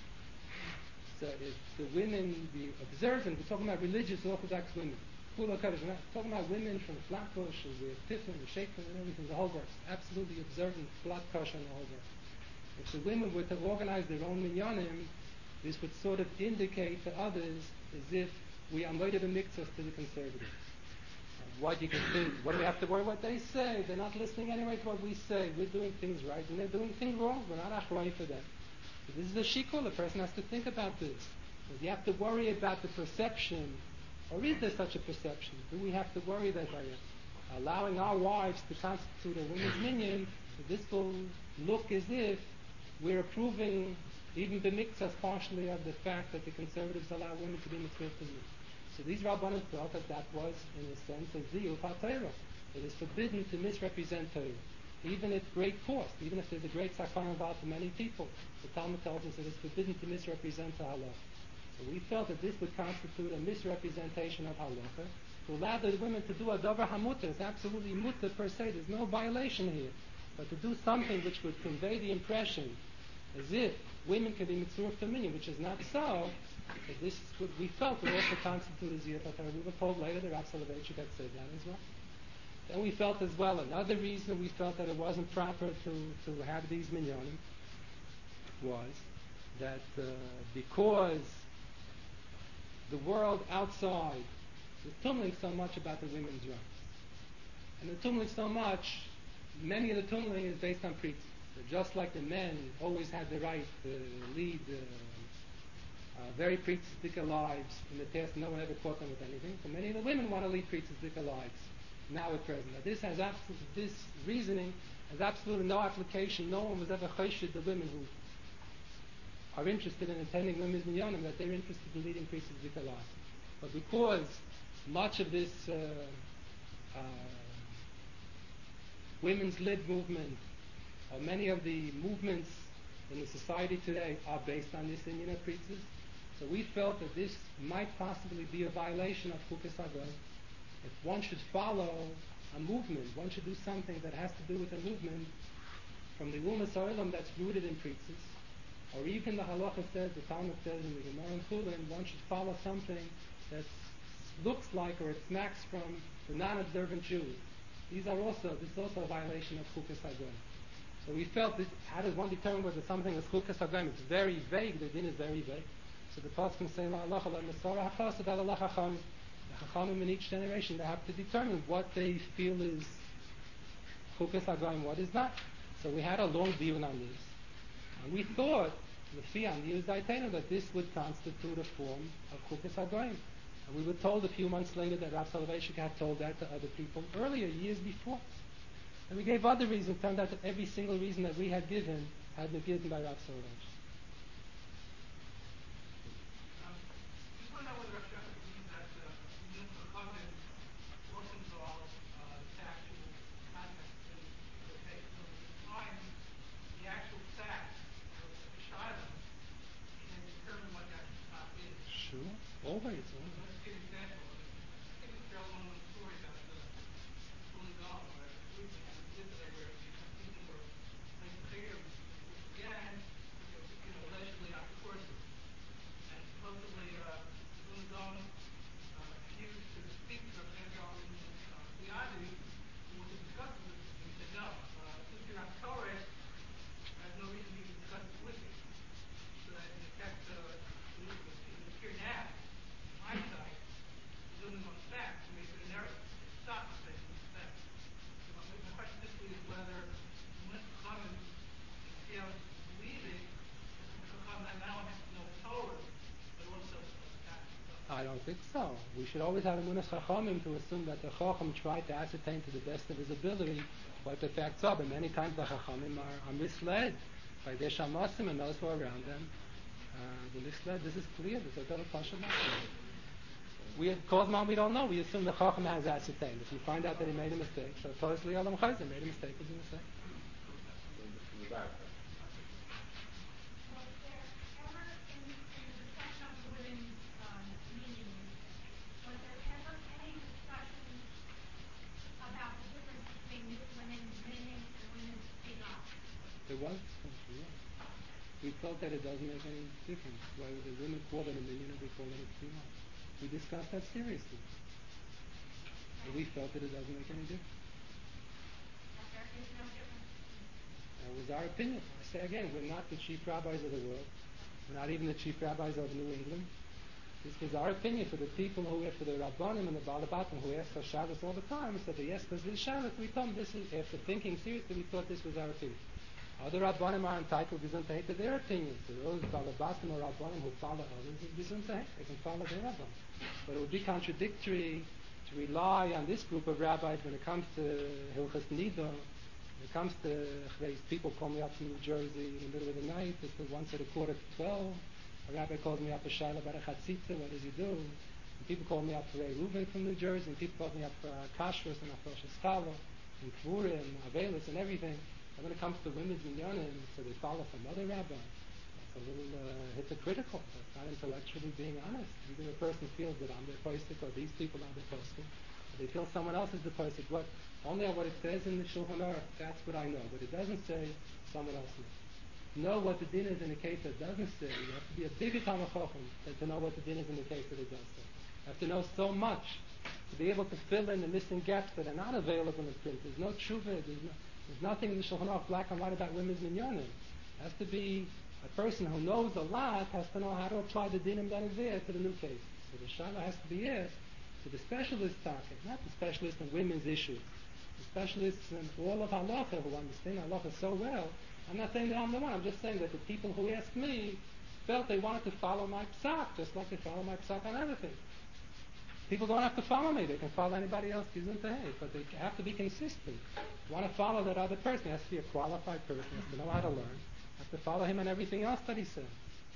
So if the women, the observant, we're talking about religious Orthodox women. We're not talking about women from Flatbush with Tiffin and Shakeman and everything, the whole works. Absolutely observant, flat kosher and the whole works. If the women were to organize their own minyanim, this would sort of indicate to others as if we are moed of a mitzvah to the conservatives. What do you consider? What do we have to worry what they say? They're not listening anyway to what we say. We're doing things right and they're doing things wrong. We're not achrayim for them. So this is a shikul. The person has to think about this. So you have to worry about the perception, or is there such a perception? Do we have to worry that by allowing our wives to constitute a women's minyan, this will look as if we're approving even the mixas partially of the fact that the conservatives allow women to be mitzvah to me. So these rabbanim felt that that was, in a sense, a ziyuf ha-Torah. It is forbidden to misrepresent Torah, even at great cost, even if there's a great sakana involved for many people. The Talmud tells us that it's forbidden to misrepresent the halach. So we felt that this would constitute a misrepresentation of halacha to allow the women to do a davar hamuter. It's absolutely mutter per se. There's no violation here. But to do something which would convey the impression as if women can be mitzvah for minion, which is not so, that this could, we felt would also constitute a ziyah. We were told later that Rav Soloveitchik had said that as well. Then we felt as well, another reason we felt that it wasn't proper to, to have these minyanim was that uh, because the world outside is tumbling so much about the women's rights. And the tumbling so much, many of the tumbling is based on preaching. Just like the men always had the right to lead uh, uh, very priestly lives in the past, no one ever caught them with anything. So many of the women want to lead priestly lives now at present. Now this has absolutely, this reasoning has absolutely no application. No one was ever cheshid the women who are interested in attending women's minyanim that they're interested in leading priestly lives. But because much of this uh, uh, women's lib movement, or many of the movements in the society today are based on this Indian of preachers, so we felt that this might possibly be a violation of Chukas Hagoy. If one should follow a movement, one should do something that has to do with a movement from the Umas Olam that's rooted in preachers, or even the Halacha says, the Talmud says in the Gemara and Chulin, one should follow something that looks like or it smacks from the non-observant Jews. These are also, this is also a violation of Chukas Hagoy. So we felt this, how does one determine whether something is Chukas Hagoy? It's very vague, the din is very vague. So the Pasuk say, Allah Allah Masora HaChassid Allah Chacham. The Chachamim in each generation, they have to determine what they feel is Chukas Hagoy and what is not. So we had a long view on this. And we thought, the Fian used Daitena, that this would constitute a form of Chukas Hagoy. And we were told a few months later that Rav Soloveitchik had told that to other people earlier, years before. And we gave other reasons. It turned out that every single reason that we had given had been given by Rav Soloveitchik. Um, just want to know whether Rav Shach believes that uh, the Chachamim was involved uh, the actual context of the case. So we find the actual fact of the Shiloh and determine what that fact is. Sure, always. always. Let's give an example. I think it's a fairly well-known story about the Fully Gone, where the group had a visitor where people were playing clear again, you know, allegedly on courses. And supposedly, uh, Fully Gone uh, refused to speak to Representative Liadi, who was to discuss it with him. And he said, no, uh, since you're not Torah, I have no reason to even discuss it with you. So that in effect, uh, it would appear now, in hindsight, presuming on facts, to make it an error. It's not based on facts. So my, my question simply is whether Mister Chachamim entails believing that the Chachamim not only have to know Torah, but also the facts themselves. I don't think so. We should always have a Munas Chachamim to assume that the Chacham tried to ascertain to the best of his ability what the facts are. But many times the Chachamim are, are misled by their Shamasim and those who are around them. Uh, they're misled. This is clear. This is a Pasha. We had called mom, we don't know. We assume the Chacham has ascertained. If you find out that he made a mistake, so totally Alam Chayzer made a mistake, was a mistake. In the back. Was there ever, in, in the discussion of the women's um, meeting, was there ever any discussion about the difference between women's meeting and women's pilah? There was discussion, yeah. We felt that it doesn't make any difference whether the women call it a minion or they call it a female. We discussed that seriously. And we felt that it doesn't make any difference. That there is no difference. That was our opinion. I say again, we're not the chief rabbis of the world. We're not even the chief rabbis of New England. This was our opinion for the people who, for the Rabbanim and the Balabatim who asked us Shabbos all the time. We said, yes, because this Shabbos, we told them this is, after thinking seriously, we thought this was our opinion. Other Rabbanim are entitled to their opinions. So those Balabatim or Rabbanim who follow others, they can follow their Rabbanim. But it would be contradictory to rely on this group of rabbis when it comes to Hilchas Nida. When it comes to these people call me up from New Jersey in the middle of the night. It's the once at a quarter to twelve. A rabbi calls me up for Shaila about a Chatzitza. What does he do? And people call me up for Ray Reuben from New Jersey. And people call me up for uh, Kashrus and Afrosh Eschala and Kvurim and Avelis and everything. And when it comes to women's minyanim, so they follow some other rabbi. a little uh, hypocritical. That's not intellectually being honest. Either a person feels that I'm the posek or these people are the posek. They feel someone else is the posek. What only what it says in the Shulchan Aruch, that's what I know. But it doesn't say someone else knows. Know what the din is in a case that doesn't say. You have to be a bigger Talmid Chacham than to know what the din is in the case that it does say. You have to know so much to be able to fill in the missing gaps that are not available in print. There's no tshuva, there's, no, there's nothing in the Shulchan Aruch black and white about women's minyanim. It has to be a person who knows a lot, has to know how to apply the dinim that is there to the new case. So the shaila has to be asked to the specialist talking, not the specialist in women's issues. The specialists in all of halacha who understand halacha so well. I'm not saying that I'm the one, I'm just saying that the people who asked me felt they wanted to follow my psak, just like they follow my psak on everything. People don't have to follow me, they can follow anybody else, but they have to be consistent. You want to follow that other person, he has to be a qualified person, he has to know how to learn, have to follow him and everything else that he says.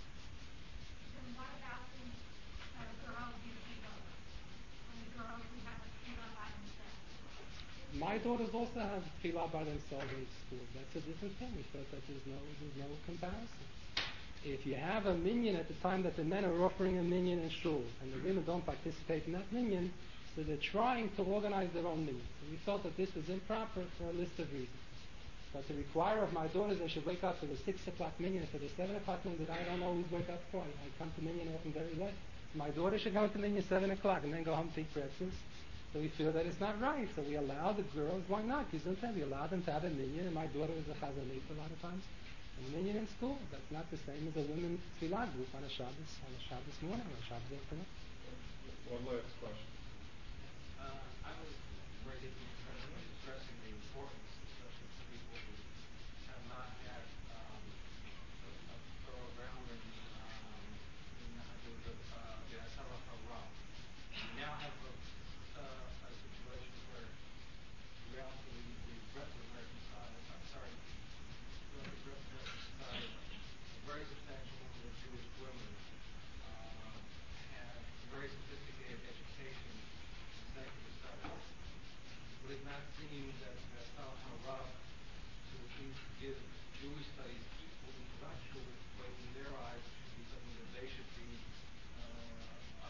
Then what about the uh, girls yeshiva? And the girls who have a tefillah by themselves? My daughters also have tefillah by themselves in school. That's a different thing. We thought that there's no, there's no comparison. If you have a minyan at the time that the men are offering a minyan in shul, and the women don't participate in that minyan, so they're trying to organize their own minyan. So we felt that this was improper for a list of reasons. But to require of my daughters they should wake up for the six o'clock minyan, for the seven o'clock minyan that I don't always wake up for, I come to minyan often very late. My daughter should come to minyan seven o'clock and then go home to eat breakfast. So we feel that it's not right. So we allow the girls, why not? We allow them to have a minyan, and my daughter was a chazanit a lot of times. A minyan in school. That's not the same as a women's tefillah group on a Shabbos, on a Shabbos morning or a Shabbos afternoon. One last question. Uh, I was very interested in stressing the importance, especially for people who have not had um, a, a thorough grounding um, in the ideas of uh, the Asala Hara. We now have a, uh, a situation where throughout the, the rest of the American side, I'm sorry, throughout the rest of the Western side, a very substantial number of Jewish women uh, have very sophisticated education in secular studies. Would it not seem that the Asal Hara to at least give Jewish studies equal intellectual weight in their eyes should be something that they should be uh, uh,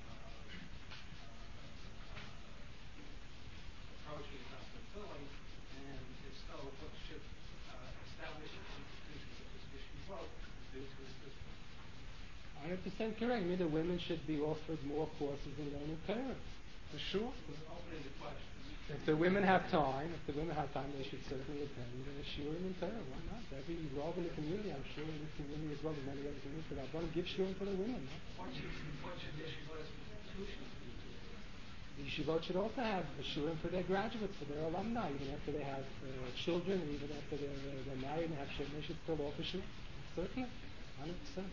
uh, approaching, not fulfilling? And if so, what should uh, establish institutions such as yeshivot do to assist them? one hundred percent correct. I mean, the women should be offered more courses in learning Torah, for sure. Opening the question. If the women have time, if the women have time, they should certainly attend a shiur in Torah. Why not? Every role in the community, I'm sure in this community as well as many other communities, but I want to give shiur to the women. No? What should, what should yeshivot institutions do to assist? The yeshivot should also have a shiur for their graduates, for their alumni, even after they have uh, children, and even after they're, uh, they're married and have children, they should still offer shiur. Certainly, one hundred percent.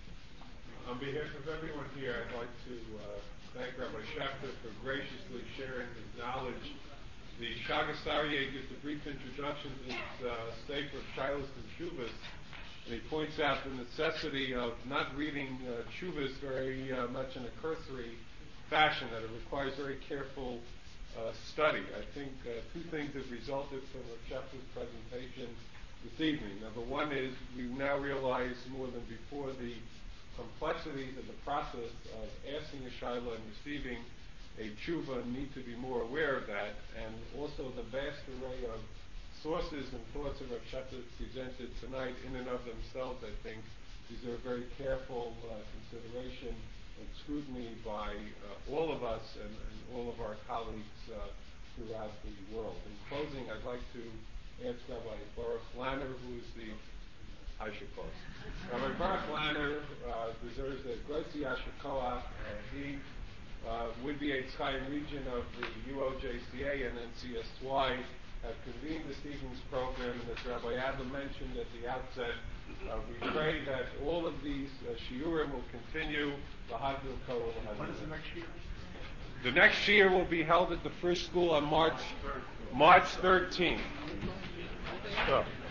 On behalf of everyone here, I'd like to uh, thank Rabbi Schachter for graciously sharing his knowledge. The Shagas Aryeh gives a brief introduction to his uh, Sefer of Shilas and Shuvas, and he points out the necessity of not reading uh, Shuvas very uh, much in a cursory fashion, that it requires very careful uh, study. I think uh, two things have resulted from Rabbi Schachter's presentation this evening. Number one is we now realize more than before the complexities of the process of asking a shayla and receiving a tshuva, need to be more aware of that, and also the vast array of sources and thoughts that Rav Schachter presented tonight in and of themselves, I think, deserve very careful uh, consideration and scrutiny by uh, all of us and, and all of our colleagues uh, throughout the world. In closing, I'd like to ask Rabbi Baruch Lanner, who is the I should close. Rabbi Baruch Lanner uh, deserves a Grossi Ashikoah. Uh, he, uh, with the Eitz Chaim region of the U O J C A and N C S Y, have convened this evening's program, and as Rabbi Adler mentioned at the outset, uh, we pray that all of these uh, shiurim will continue. When is the next year? The next year will be held at the First School on March March thirteenth. So.